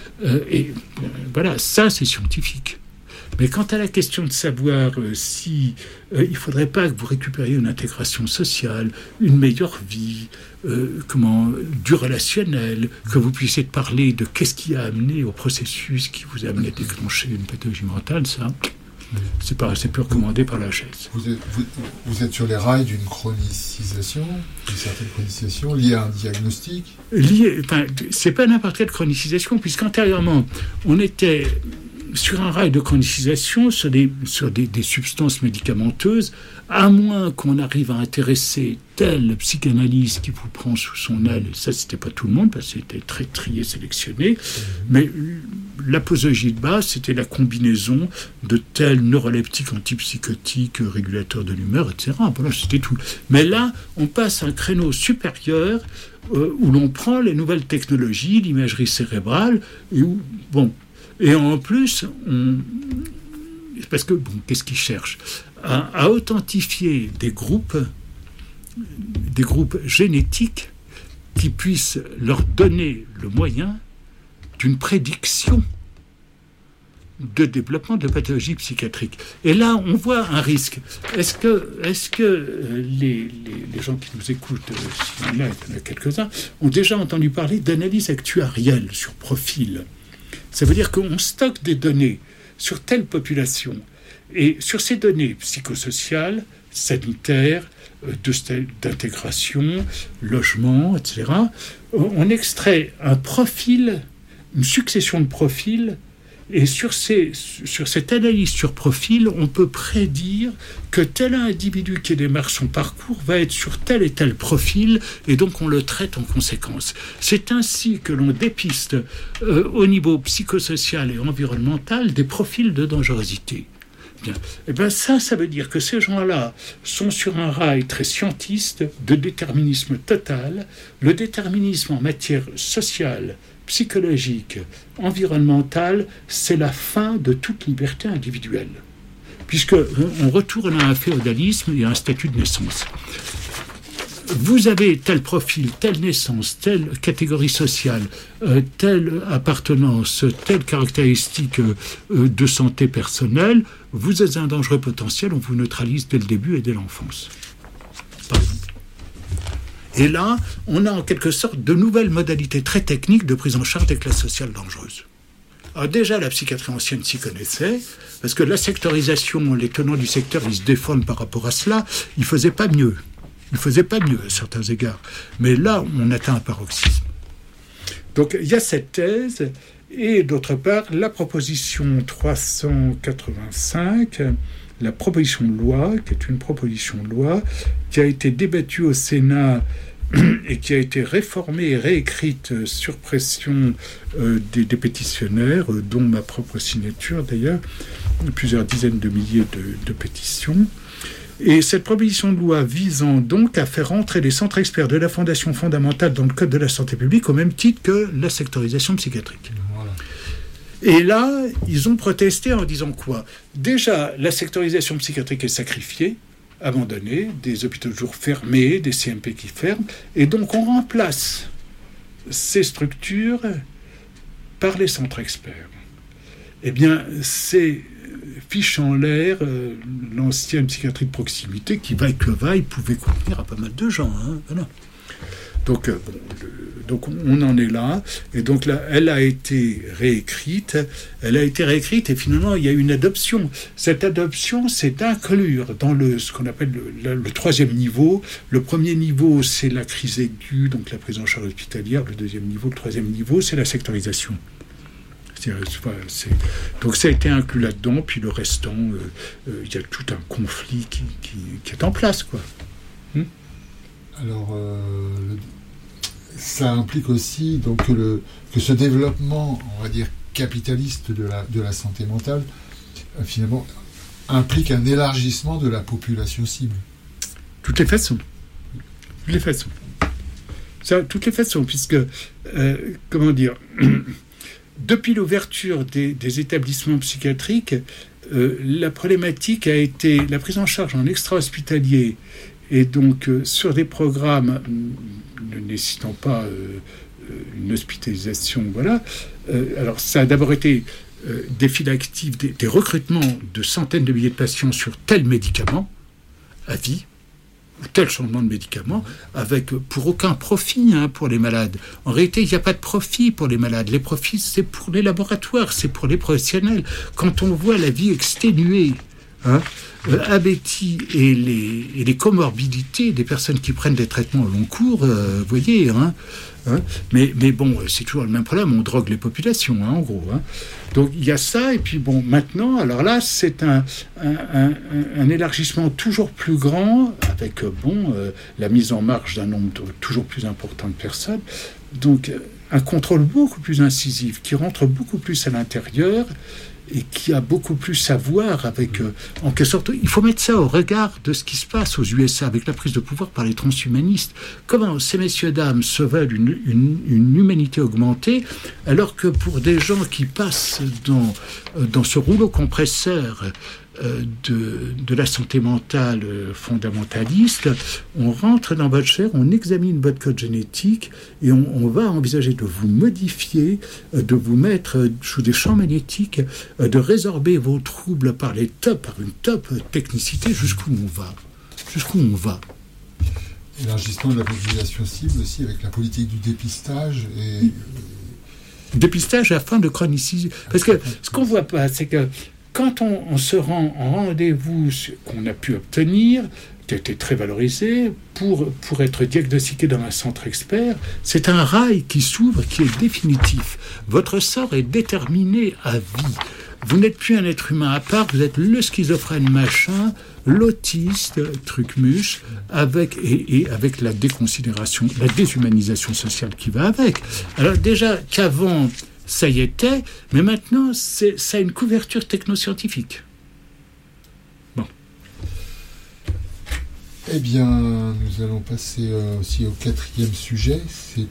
Ça, c'est scientifique. Mais quant à la question de savoir si il ne faudrait pas que vous récupériez une intégration sociale, une meilleure vie, du relationnel, que vous puissiez parler de qu'est-ce qui a amené au processus qui vous a amené à déclencher une pathologie mentale, ça, C'est plus recommandé par la chaise. Vous êtes sur les rails d'une chronicisation, d'une certaine chronicisation, liée à un diagnostic. C'est pas n'importe quelle chronicisation, puisqu'antérieurement, on était sur un rail de chronicisation sur des substances médicamenteuses, à moins qu'on arrive à intéresser telle psychanalyse qui vous prend sous son aile. Et ça, c'était pas tout le monde, parce que c'était très trié, sélectionné. Mais la posologie de base, c'était la combinaison de tels neuroleptiques, antipsychotiques, régulateurs de l'humeur, etc. Voilà, c'était tout. Mais là, on passe à un créneau supérieur où l'on prend les nouvelles technologies, l'imagerie cérébrale, et où, et en plus, parce que, qu'est-ce qu'ils cherchent ? À authentifier des groupes génétiques qui puissent leur donner le moyen d'une prédiction de développement de pathologie psychiatrique. Et là, on voit un risque. Est-ce que les gens qui nous écoutent, il y en a quelques-uns, ont déjà entendu parler d'analyse actuarielle sur profil ? Ça veut dire qu'on stocke des données sur telle population, et sur ces données psychosociales, sanitaires, d'intégration, logement, etc., on extrait un profil, une succession de profils, et sur cette analyse sur profil, on peut prédire que tel individu qui démarre son parcours va être sur tel et tel profil, et donc on le traite en conséquence. C'est ainsi que l'on dépiste au niveau psychosocial et environnemental des profils de dangerosité. Bien. Et bien ça veut dire que ces gens-là sont sur un rail très scientiste de déterminisme total. Le déterminisme en matière sociale, psychologique, environnementale, c'est la fin de toute liberté individuelle. Puisqu'on retourne à un féodalisme et à un statut de naissance. Vous avez tel profil, telle naissance, telle catégorie sociale, telle appartenance, telle caractéristique de santé personnelle, vous êtes un dangereux potentiel, on vous neutralise dès le début et dès l'enfance. Par exemple. Et là, on a en quelque sorte de nouvelles modalités très techniques de prise en charge des classes sociales dangereuses. Alors déjà, la psychiatrie ancienne s'y connaissait, parce que la sectorisation, les tenants du secteur, ils se défendent par rapport à cela, ils ne faisaient pas mieux. Ils ne faisaient pas mieux à certains égards. Mais là, on atteint un paroxysme. Donc, il y a cette thèse, et d'autre part, la proposition 385, la proposition de loi, qui est une proposition de loi, qui a été débattue au Sénat et qui a été réformée et réécrite sur pression des pétitionnaires, dont ma propre signature d'ailleurs, plusieurs dizaines de milliers de pétitions. Et cette proposition de loi visant donc à faire entrer les centres experts de la Fondation fondamentale dans le Code de la santé publique au même titre que la sectorisation psychiatrique. Voilà. Et là, ils ont protesté en disant quoi ? Déjà, la sectorisation psychiatrique est sacrifiée, abandonnée, des hôpitaux de jour fermés, des CMP qui ferment, et donc on remplace ces structures par les centres experts. Eh bien, c'est fiche en l'air l'ancienne psychiatrie de proximité qui, vaille que vaille, pouvait contenir à pas mal de gens. Hein, voilà. Donc on en est là. Et donc là, elle a été réécrite. Et finalement, il y a une adoption. Cette adoption, c'est d'inclure dans ce qu'on appelle le troisième niveau. Le premier niveau, c'est la crise aiguë, donc la prise en charge hospitalière. Le deuxième niveau, le troisième niveau, c'est la sectorisation. Donc ça a été inclus là-dedans, puis le restant, il y a tout un conflit qui est en place, quoi. Alors, ça implique aussi donc, que ce développement, on va dire, capitaliste de la santé mentale, finalement, implique un élargissement de la population cible. Toutes les façons. Toutes les façons, puisque, comment dire... Depuis l'ouverture des établissements psychiatriques, la problématique a été la prise en charge en extra-hospitalier et donc sur des programmes ne nécessitant pas une hospitalisation. Voilà. Alors ça a d'abord été des files actives, des recrutements de centaines de milliers de patients sur tel médicament à vie. tel changement de médicament, pour aucun profit pour les malades. En réalité, il n'y a pas de profit pour les malades. Les profits, c'est pour les laboratoires, c'est pour les professionnels. Quand on voit la vie exténuée, abétie et les comorbidités des personnes qui prennent des traitements au long cours, vous voyez, mais bon, c'est toujours le même problème, on drogue les populations, en gros. Donc il y a ça, et puis bon, maintenant, alors là, c'est un élargissement toujours plus grand, avec la mise en marche d'un nombre toujours plus important de personnes, donc un contrôle beaucoup plus incisif, qui rentre beaucoup plus à l'intérieur, et qui a beaucoup plus à voir avec, en quelque sorte, il faut mettre ça au regard de ce qui se passe aux USA avec la prise de pouvoir par les transhumanistes. Comment ces messieurs-dames se veulent une humanité augmentée, alors que pour des gens qui passent dans ce rouleau compresseur de la santé mentale fondamentaliste, on rentre dans votre chair, on examine votre code génétique et on va envisager de vous modifier, de vous mettre sous des champs magnétiques, de résorber vos troubles par une top technicité jusqu'où on va. Élargissement de la population cible aussi avec la politique du dépistage et... Dépistage afin de chroniciser. Parce que ce qu'on ne voit pas, c'est que quand on se rend en rendez-vous qu'on a pu obtenir, qui a été très valorisé, pour être diagnostiqué dans un centre expert, c'est un rail qui s'ouvre, qui est définitif. Votre sort est déterminé à vie. Vous n'êtes plus un être humain à part, vous êtes le schizophrène machin, l'autiste, truc-muche, avec la déconsidération, la déshumanisation sociale qui va avec. Alors déjà qu'avant... ça y était, mais maintenant, ça a une couverture technoscientifique. Bon. Eh bien, nous allons passer aussi au 4e sujet.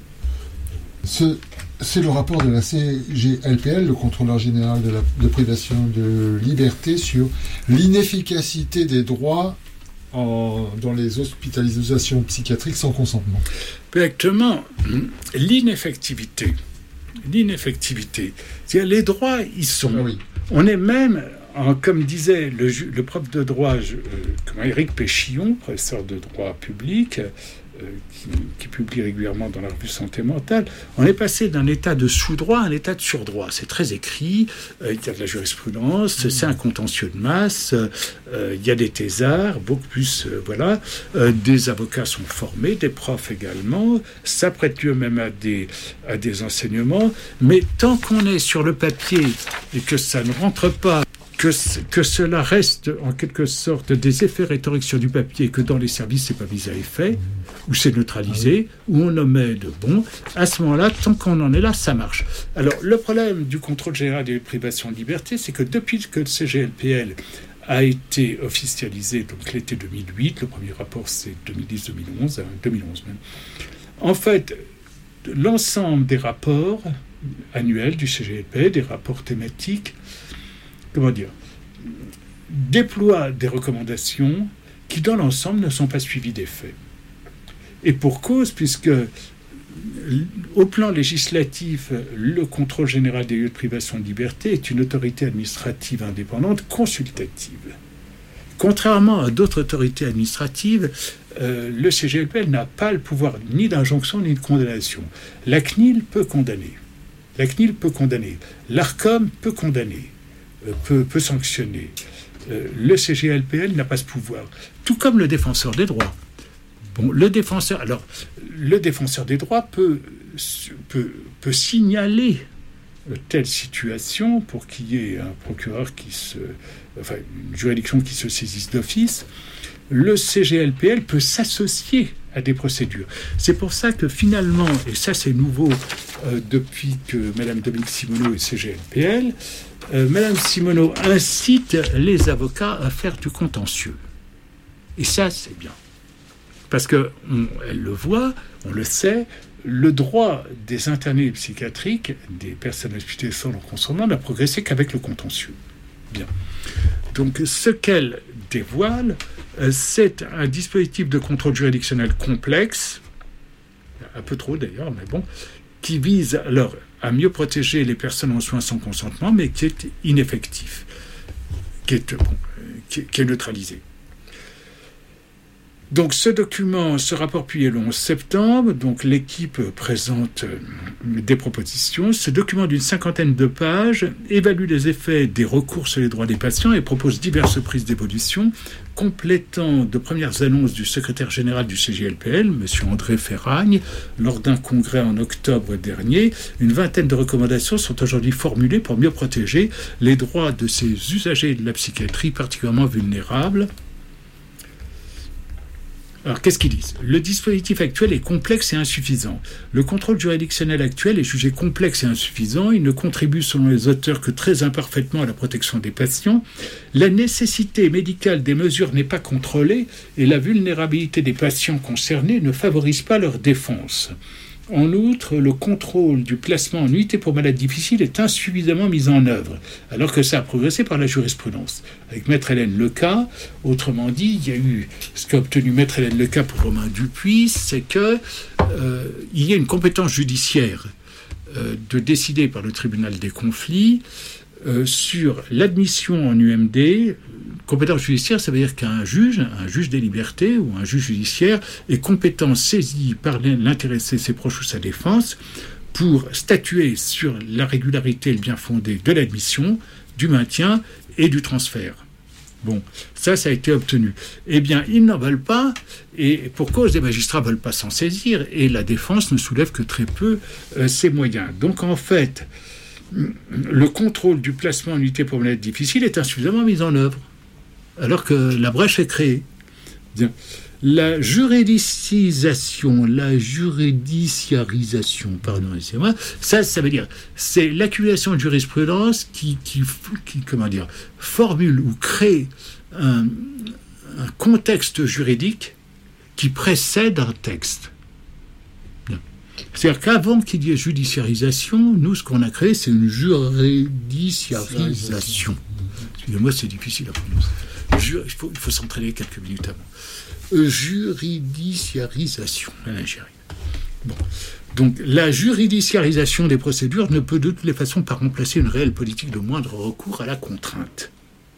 C'est le rapport de la CGLPL, le contrôleur général de privation de liberté, sur l'inefficacité des droits dans les hospitalisations psychiatriques sans consentement. Exactement. L'ineffectivité. C'est-à-dire, les droits, ils sont. Ah oui. On est même, comme disait le prof de droit, Éric Péchillon, professeur de droit public, qui publie régulièrement dans la revue Santé Mentale, on est passé d'un état de sous-droit à un état de sur-droit. C'est très écrit, il y a de la jurisprudence, c'est un contentieux de masse, il y a des thésards, beaucoup plus, des avocats sont formés, des profs également, ça prête lieu même à des enseignements, mais tant qu'on est sur le papier et que ça ne rentre pas, que cela reste en quelque sorte des effets rhétoriques sur du papier et que dans les services c'est pas mis à effet, ou c'est neutralisé, ou on omet de bon, à ce moment-là, tant qu'on en est là, ça marche. Alors, le problème du contrôle général des privations de liberté, c'est que depuis que le CGLPL a été officialisé, donc l'été 2008, le premier rapport c'est 2010-2011, 2011 même, en fait, l'ensemble des rapports annuels du CGLPL, des rapports thématiques, déploie des recommandations qui, dans l'ensemble, ne sont pas suivies des faits. Et pour cause, puisque, au plan législatif, le contrôle général des lieux de privation de liberté est une autorité administrative indépendante consultative. Contrairement à d'autres autorités administratives, le CGLPL n'a pas le pouvoir ni d'injonction ni de condamnation. La CNIL peut condamner. L'ARCOM peut condamner. Peut sanctionner. Le CGLPL n'a pas ce pouvoir. Tout comme le défenseur des droits. Bon, le défenseur des droits peut signaler telle situation pour qu'il y ait un procureur une juridiction qui se saisisse d'office. Le CGLPL peut s'associer à des procédures. C'est pour ça que finalement, et ça c'est nouveau depuis que Mme Dominique Simoneau est CGLPL, Mme Simoneau incite les avocats à faire du contentieux. Et ça, c'est bien. Parce qu'elle le voit, on le sait, le droit des internés psychiatriques, des personnes hospitalisées sans leur consentement, n'a progressé qu'avec le contentieux. Bien. Donc, ce qu'elle dévoile, c'est un dispositif de contrôle juridictionnel complexe, un peu trop d'ailleurs, mais bon, qui vise alors à mieux protéger les personnes en soins sans consentement, mais qui est ineffectif, qui est neutralisé. Donc ce document, ce rapport publié le 11 septembre, donc l'équipe présente des propositions. Ce document d'une 50aine de pages évalue les effets des recours sur les droits des patients et propose diverses prises d'évolution, complétant de premières annonces du secrétaire général du CJLPL, M. André Ferragne, lors d'un congrès en octobre dernier. Une vingtaine de recommandations sont aujourd'hui formulées pour mieux protéger les droits de ces usagers de la psychiatrie particulièrement vulnérables. Alors, qu'est-ce qu'ils disent ? Le dispositif actuel est complexe et insuffisant. Le contrôle juridictionnel actuel est jugé complexe et insuffisant. Il ne contribue, selon les auteurs, que très imparfaitement à la protection des patients. La nécessité médicale des mesures n'est pas contrôlée et la vulnérabilité des patients concernés ne favorise pas leur défense. En outre, le contrôle du placement en unité pour malades difficiles est insuffisamment mis en œuvre, alors que ça a progressé par la jurisprudence. Avec Maître Hélène Leca, autrement dit, il y a eu ce qu'a obtenu Maître Hélène Leca pour Romain Dupuis, c'est qu'il y a une compétence judiciaire de décider par le tribunal des conflits sur l'admission en UMD. Compétence judiciaire, ça veut dire qu'un juge des libertés ou un juge judiciaire est compétent, saisi par l'intéressé, ses proches ou sa défense, pour statuer sur la régularité et le bien fondé de l'admission, du maintien et du transfert. Bon, ça a été obtenu. Eh bien, ils n'en veulent pas, et pour cause, les magistrats ne veulent pas s'en saisir, et la défense ne soulève que très peu ses moyens. Donc, en fait, le contrôle du placement en unité pour malades difficiles est insuffisamment mis en œuvre, alors que la brèche est créée. Bien. La juridiciarisation, pardon, excusez-moi, ça veut dire, c'est l'accumulation de jurisprudence qui formule ou crée un contexte juridique qui précède un texte. Bien. C'est-à-dire qu'avant qu'il y ait judiciarisation, nous, ce qu'on a créé, c'est une juridiciarisation. Excusez-moi, c'est difficile à prononcer. Il faut s'entraîner quelques minutes avant. Juridiciarisation. J'y arrive. Bon. Donc, la juridiciarisation des procédures ne peut de toutes les façons pas remplacer une réelle politique de moindre recours à la contrainte.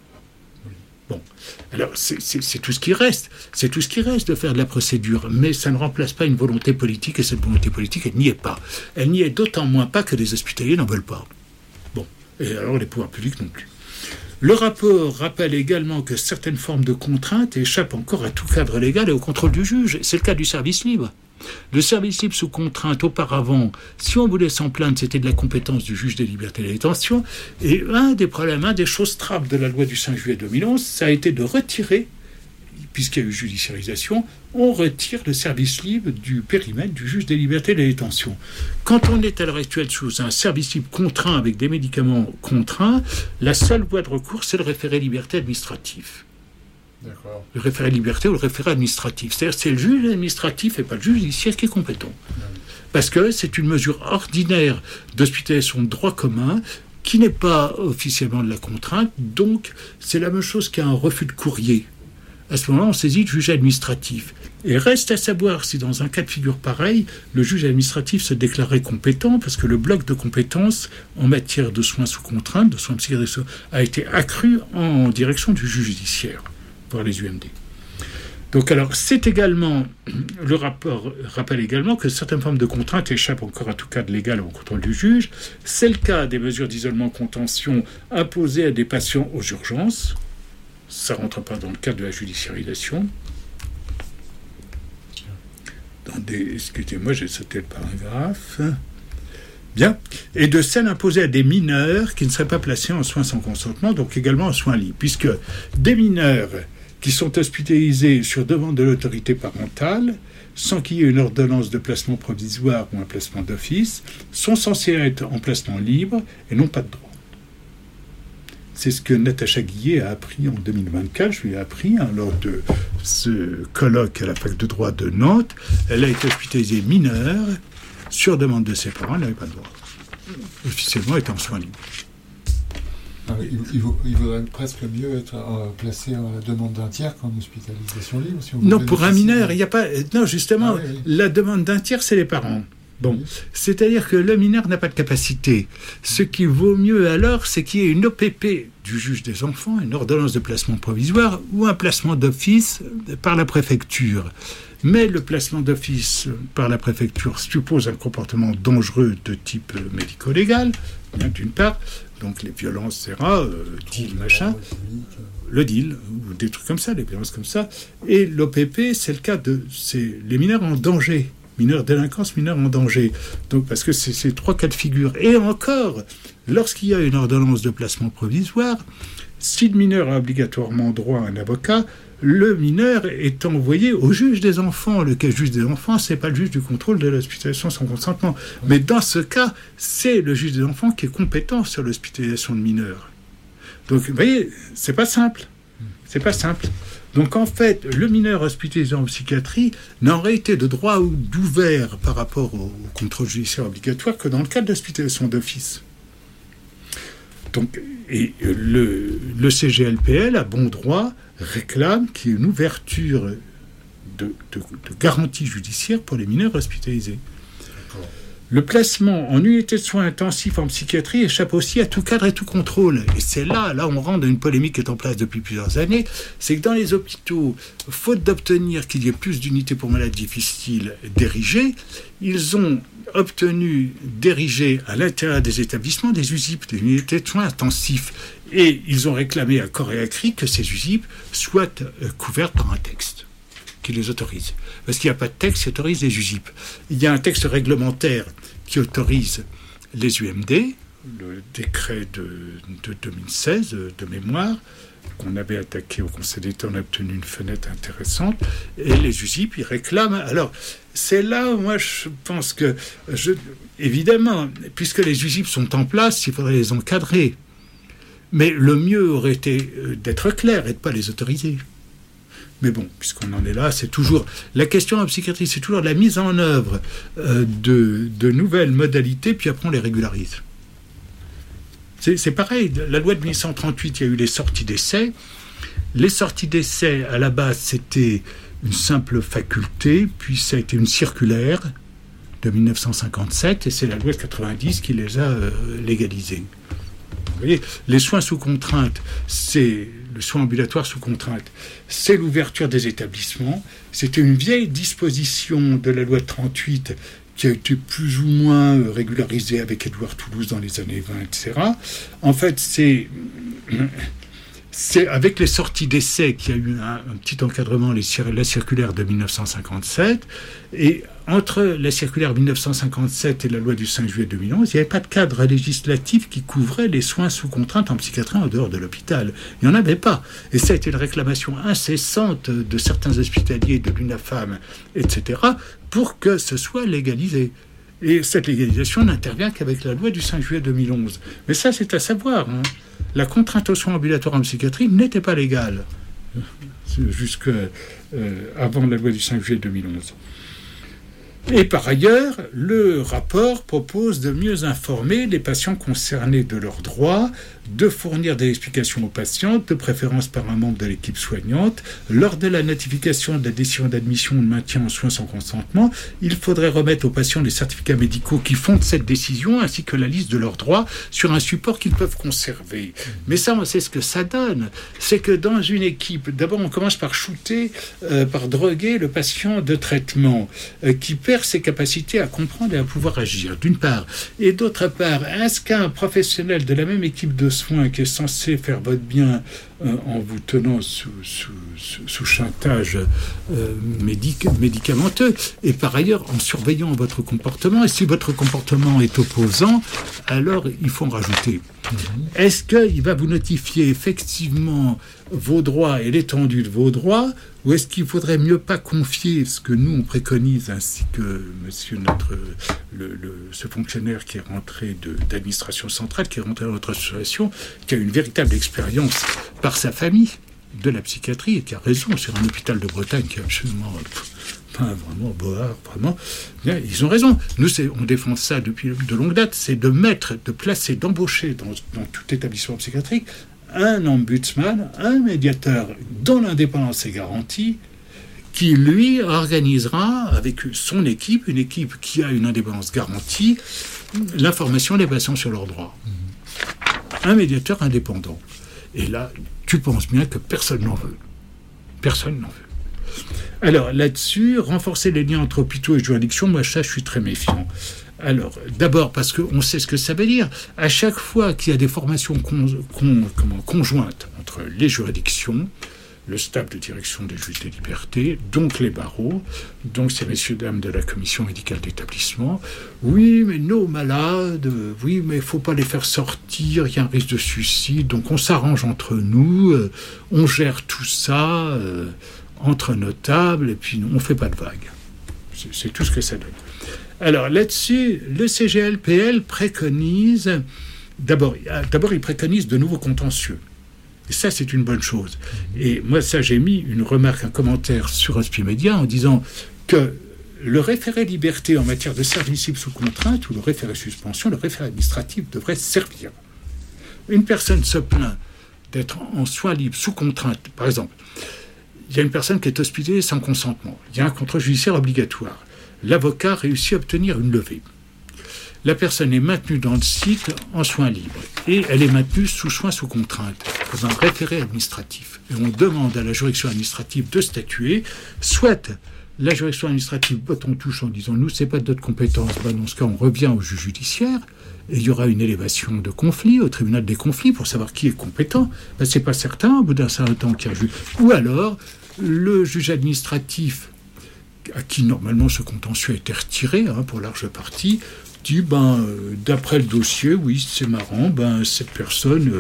Bon. Alors, c'est tout ce qui reste. C'est tout ce qui reste de faire de la procédure. Mais ça ne remplace pas une volonté politique, et cette volonté politique, elle n'y est pas. Elle n'y est d'autant moins pas que les hospitaliers n'en veulent pas. Bon. Et alors, les pouvoirs publics non plus. Le rapport rappelle également que certaines formes de contraintes échappent encore à tout cadre légal et au contrôle du juge. C'est le cas du service libre. Le service libre sous contrainte, auparavant, si on voulait s'en plaindre, c'était de la compétence du juge des libertés et de la détention. Et un des problèmes, un des choses trappes de la loi du 5 juillet 2011, ça a été de retirer, puisqu'il y a eu judiciarisation, on retire le service libre du périmètre du juge des libertés et de la détention. Quand on est à l'heure actuelle sous un service libre contraint avec des médicaments contraints, la seule voie de recours, c'est le référé liberté administratif. D'accord. Le référé liberté ou le référé administratif. C'est-à-dire que c'est le juge administratif et pas le juge judiciaire qui est compétent. Parce que c'est une mesure ordinaire d'hospitalisation de droit commun qui n'est pas officiellement de la contrainte, donc c'est la même chose qu'un refus de courrier. À ce moment-là, on saisit le juge administratif. Et reste à savoir si dans un cas de figure pareil, le juge administratif se déclarait compétent, parce que le bloc de compétences en matière de soins sous contrainte, de soins psychiatriques, a été accru en direction du juge judiciaire, par les UMD. Donc alors, c'est également, le rapport rappelle également que certaines formes de contraintes échappent encore à tout cadre légal au contrôle du juge. C'est le cas des mesures d'isolement-contention imposées à des patients aux urgences. Ça ne rentre pas dans le cadre de la judiciarisation. Excusez-moi, j'ai sauté le paragraphe. Bien. Et de celles imposées à des mineurs qui ne seraient pas placés en soins sans consentement, donc également en soins libres, puisque des mineurs qui sont hospitalisés sur demande de l'autorité parentale, sans qu'il y ait une ordonnance de placement provisoire ou un placement d'office, sont censés être en placement libre et n'ont pas de droit. C'est ce que Natacha Guillet a appris en 2024. Je lui ai appris lors de ce colloque à la fac de droit de Nantes. Elle a été hospitalisée mineure sur demande de ses parents. Elle n'avait pas de droit. Officiellement, elle était en soins libres. Il vaudrait presque mieux être placé à la demande d'un tiers qu'en hospitalisation libre. Si on non, pour un mineur, il n'y a pas... Non, justement, la demande d'un tiers, c'est les parents. Bon, c'est-à-dire que le mineur n'a pas de capacité. Ce qui vaut mieux alors, c'est qu'il y ait une OPP du juge des enfants, une ordonnance de placement provisoire ou un placement d'office par la préfecture. Mais le placement d'office par la préfecture suppose un comportement dangereux de type médico-légal, d'une part, donc les violences, etc., deal, machin, le deal, ou des trucs comme ça, les violences comme ça. Et l'OPP, c'est le cas c'est les mineurs en danger. Mineurs délinquance, mineurs en danger. Donc, parce que c'est ces 3 cas de figure. Et encore, lorsqu'il y a une ordonnance de placement provisoire, si le mineur a obligatoirement droit à un avocat, le mineur est envoyé au juge des enfants. Le juge des enfants, c'est pas le juge du contrôle de l'hospitalisation sans consentement. Mais dans ce cas, c'est le juge des enfants qui est compétent sur l'hospitalisation de mineurs. Donc, vous voyez, c'est pas simple. C'est pas simple. Donc en fait, le mineur hospitalisé en psychiatrie n'a en réalité de droit d'ouvert par rapport au contrôle judiciaire obligatoire que dans le cadre d'hospitalisation d'office. Donc, et le CGLPL, à bon droit, réclame qu'il y ait une ouverture de garantie judiciaire pour les mineurs hospitalisés. D'accord. Le placement en unité de soins intensifs en psychiatrie échappe aussi à tout cadre et tout contrôle. Et c'est là on rentre dans une polémique qui est en place depuis plusieurs années, c'est que dans les hôpitaux, faute d'obtenir qu'il y ait plus d'unités pour malades difficiles d'ériger, ils ont obtenu d'ériger à l'intérieur des établissements des USIP, des unités de soins intensifs. Et ils ont réclamé à corps et à cri que ces USIP soient couvertes par un texte qui les autorise. Parce qu'il n'y a pas de texte qui autorise les USIP. Il y a un texte réglementaire qui autorise les UMD, le décret de 2016 de mémoire, qu'on avait attaqué au Conseil d'État, on a obtenu une fenêtre intéressante, et les USIP, ils réclament. Alors, c'est là où moi je pense que, évidemment, puisque les USIP sont en place, il faudrait les encadrer. Mais le mieux aurait été d'être clair et de ne pas les autoriser. Mais bon, puisqu'on en est là, c'est toujours... La question en psychiatrie, c'est toujours la mise en œuvre de nouvelles modalités, puis après on les régularise. C'est pareil, la loi de 1938, il y a eu les sorties d'essai. Les sorties d'essai, à la base, c'était une simple faculté, puis ça a été une circulaire de 1957, et c'est la loi de 90 qui les a légalisées. Vous voyez, les soins sous contrainte, c'est le soin ambulatoire sous contrainte, c'est l'ouverture des établissements. C'était une vieille disposition de la loi de 38 qui a été plus ou moins régularisée avec Édouard Toulouse dans les années 20, etc. En fait, c'est avec les sorties d'essai qu'il y a eu un petit encadrement, la circulaire de 1957, et entre la circulaire 1957 et la loi du 5 juillet 2011, il n'y avait pas de cadre législatif qui couvrait les soins sous contrainte en psychiatrie en dehors de l'hôpital. Il n'y en avait pas. Et ça a été une réclamation incessante de certains hospitaliers, de l'UNAFAM, etc., pour que ce soit légalisé. Et cette légalisation n'intervient qu'avec la loi du 5 juillet 2011. Mais ça, c'est à savoir. La contrainte aux soins ambulatoires en psychiatrie n'était pas légale jusqu'à avant la loi du 5 juillet 2011. Et par ailleurs, le rapport propose de mieux informer les patients concernés de leurs droits, de fournir des explications aux patients, de préférence par un membre de l'équipe soignante. Lors de la notification de la décision d'admission ou de maintien en soins sans consentement, il faudrait remettre aux patients les certificats médicaux qui fondent cette décision, ainsi que la liste de leurs droits sur un support qu'ils peuvent conserver. Mais ça, on sait ce que ça donne. C'est que dans une équipe, d'abord on commence par shooter, par droguer le patient de traitement, qui perd ses capacités à comprendre et à pouvoir agir, d'une part. Et d'autre part, est-ce qu'un professionnel de la même équipe de soins qui est censé faire votre bien en vous tenant sous chantage médicamenteux, et par ailleurs en surveillant votre comportement, et si votre comportement est opposant, alors il faut en rajouter. Est-ce qu'il va vous notifier effectivement vos droits et l'étendue de vos droits, ou est-ce qu'il faudrait mieux pas confier ce que nous on préconise, ainsi que monsieur ce fonctionnaire qui est rentré d'administration centrale, qui est rentré dans notre association, qui a une véritable expérience par sa famille de la psychiatrie, et qui a raison sur un hôpital de Bretagne qui est absolument pas vraiment bohard, vraiment. Ils ont raison. Nous, on défend ça depuis de longue date, c'est de placer, d'embaucher dans tout établissement psychiatrique un ombudsman, un médiateur dont l'indépendance est garantie, qui, lui, organisera avec son équipe, une équipe qui a une indépendance garantie, l'information des patients sur leurs droits. Un médiateur indépendant. Et là, tu penses bien que personne n'en veut. Personne n'en veut. Alors, là-dessus, renforcer les liens entre hôpitaux et juridictions, moi, ça, je suis très méfiant. Alors, d'abord, parce qu'on sait ce que ça veut dire. À chaque fois qu'il y a des formations conjointes entre les juridictions, le staff de direction des juges des libertés, donc les barreaux, donc ces messieurs dames de la commission médicale d'établissement. Oui, mais nos malades, oui, mais il ne faut pas les faire sortir, il y a un risque de suicide, donc on s'arrange entre nous, on gère tout ça entre notables, et puis on ne fait pas de vagues. C'est tout ce que ça donne. Alors là-dessus, le CGLPL préconise, d'abord il préconise de nouveaux contentieux. Et ça, c'est une bonne chose. Et moi, ça, j'ai mis une remarque, un commentaire sur Hospimédia en disant que le référé liberté en matière de service cible sous contrainte ou le référé suspension, le référé administratif devrait servir. Une personne se plaint d'être en soins libres sous contrainte. Par exemple, il y a une personne qui est hospitalisée sans consentement. Il y a un contrôle judiciaire obligatoire. L'avocat réussit à obtenir une levée. La personne est maintenue dans le cycle en soins libres et elle est maintenue sous soins sous contrainte, dans un référé administratif. Et on demande à la juridiction administrative de statuer, soit la juridiction administrative botte en touche en disant « nous, c'est pas de notre compétence », dans ce cas, on revient au juge judiciaire et il y aura une élévation de conflit au tribunal des conflits pour savoir qui est compétent. C'est pas certain, au bout d'un certain temps qu'il y a un juge. Ou alors, le juge administratif, à qui normalement ce contentieux a été retiré pour large partie, dit, d'après le dossier, oui, c'est marrant, cette personne,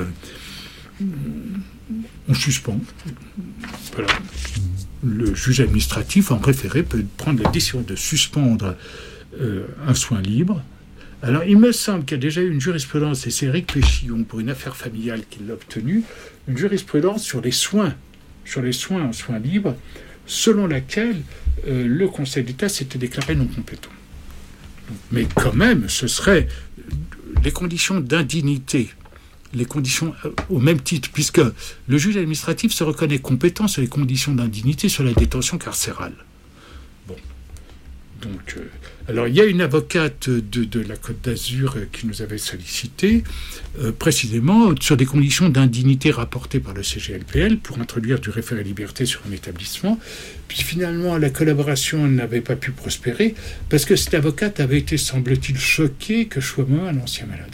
on suspend. Voilà. Le juge administratif, en référé, peut prendre la décision de suspendre un soin libre. Alors, il me semble qu'il y a déjà eu une jurisprudence, et c'est Éric Péchillon, pour une affaire familiale qui l'a obtenue, une jurisprudence sur les soins en soins libres, selon laquelle le Conseil d'État s'était déclaré non compétent. Mais quand même, ce serait les conditions d'indignité, les conditions au même titre, puisque le juge administratif se reconnaît compétent sur les conditions d'indignité sur la détention carcérale. Bon. Donc, alors, il y a une avocate de la Côte d'Azur qui nous avait sollicité, précisément sur des conditions d'indignité rapportées par le CGLPL pour introduire du référé liberté sur un établissement. Puis finalement, la collaboration n'avait pas pu prospérer parce que cette avocate avait été, semble-t-il, choquée que je sois moi un ancien malade.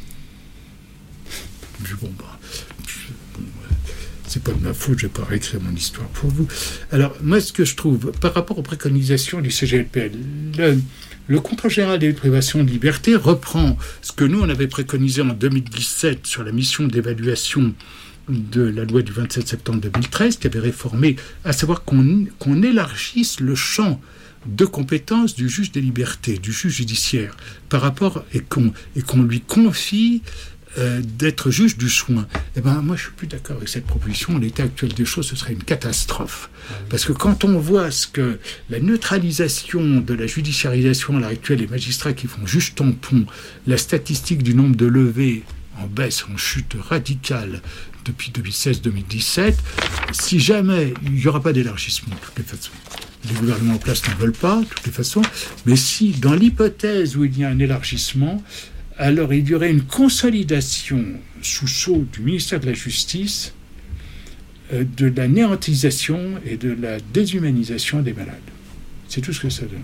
C'est pas de ma faute, je vais pas réécrire mon histoire pour vous. Alors, moi, ce que je trouve, par rapport aux préconisations du CGLPL, le contrôle général des privations de liberté reprend ce que nous, on avait préconisé en 2017 sur la mission d'évaluation de la loi du 27 septembre 2013, qui avait réformé, à savoir qu'on élargisse le champ de compétences du juge des libertés, du juge judiciaire, par rapport, et qu'on lui confie d'être juge du soin. Moi, je suis plus d'accord avec cette proposition. En l'état actuel des choses, ce serait une catastrophe. Parce que quand on voit ce que la neutralisation de la judiciarisation à l'heure actuelle, les magistrats qui font juge tampon, la statistique du nombre de levées en baisse, en chute radicale depuis 2016-2017, si jamais il n'y aura pas d'élargissement, de toutes les façons, les gouvernements en place n'en veulent pas, de toutes les façons, mais si, dans l'hypothèse où il y a un élargissement, alors il y aurait une consolidation sous sceau du ministère de la Justice de la néantisation et de la déshumanisation des malades. C'est tout ce que ça donnerait.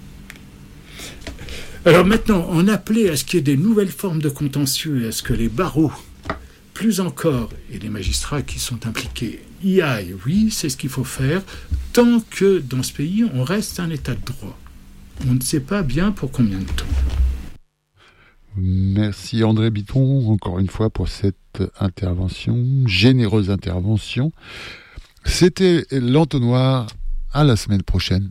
Alors maintenant, on appelait à ce qu'il y ait des nouvelles formes de contentieux et à ce que les barreaux, plus encore, et les magistrats qui sont impliqués, y aillent. Oui, c'est ce qu'il faut faire, tant que dans ce pays, on reste un état de droit. On ne sait pas bien pour combien de temps. Merci André Bitton, encore une fois, pour cette intervention, généreuse intervention. C'était l'Entonnoir, à la semaine prochaine.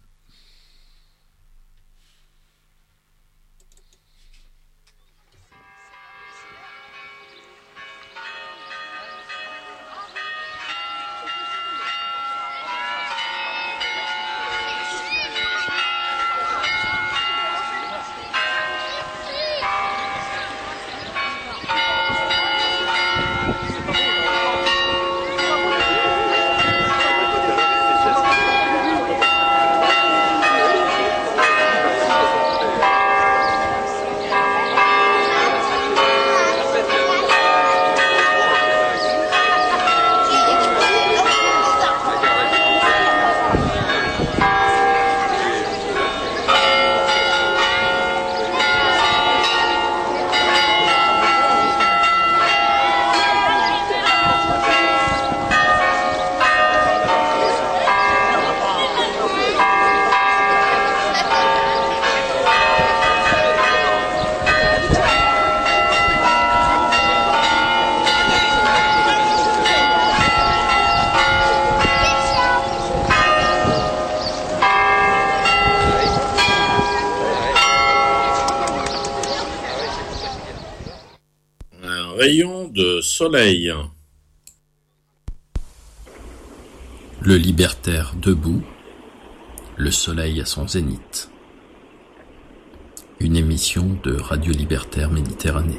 rayon de soleil. Le libertaire debout, le soleil à son zénith. Une émission de Radio Libertaire Méditerranée.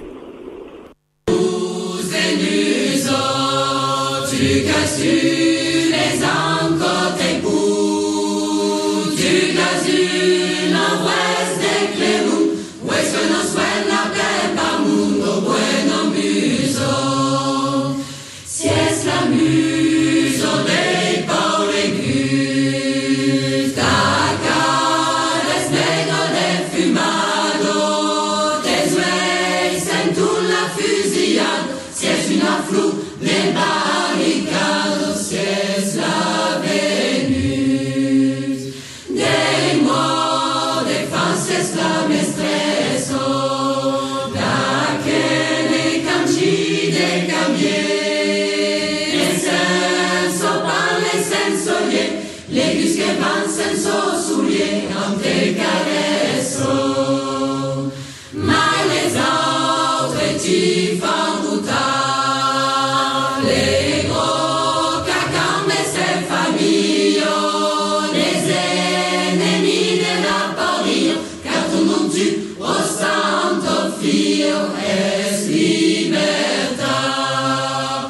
Tu casses les encore tes bouts, tu casses l'envers des clérous, où est-ce que nos soins n'appellent pas mundo bueno muso, si es la muso dei porregus, tacares negro del fumado, tes oreilles sentent la fusillade, si es una flou des barricades, si es la Vénus, des mois des fances la mestreso, da que ne camci de cambier, les senso par les sensoriers, les gus que van senso souliers, en te caresso, ma les autres t'y font douter.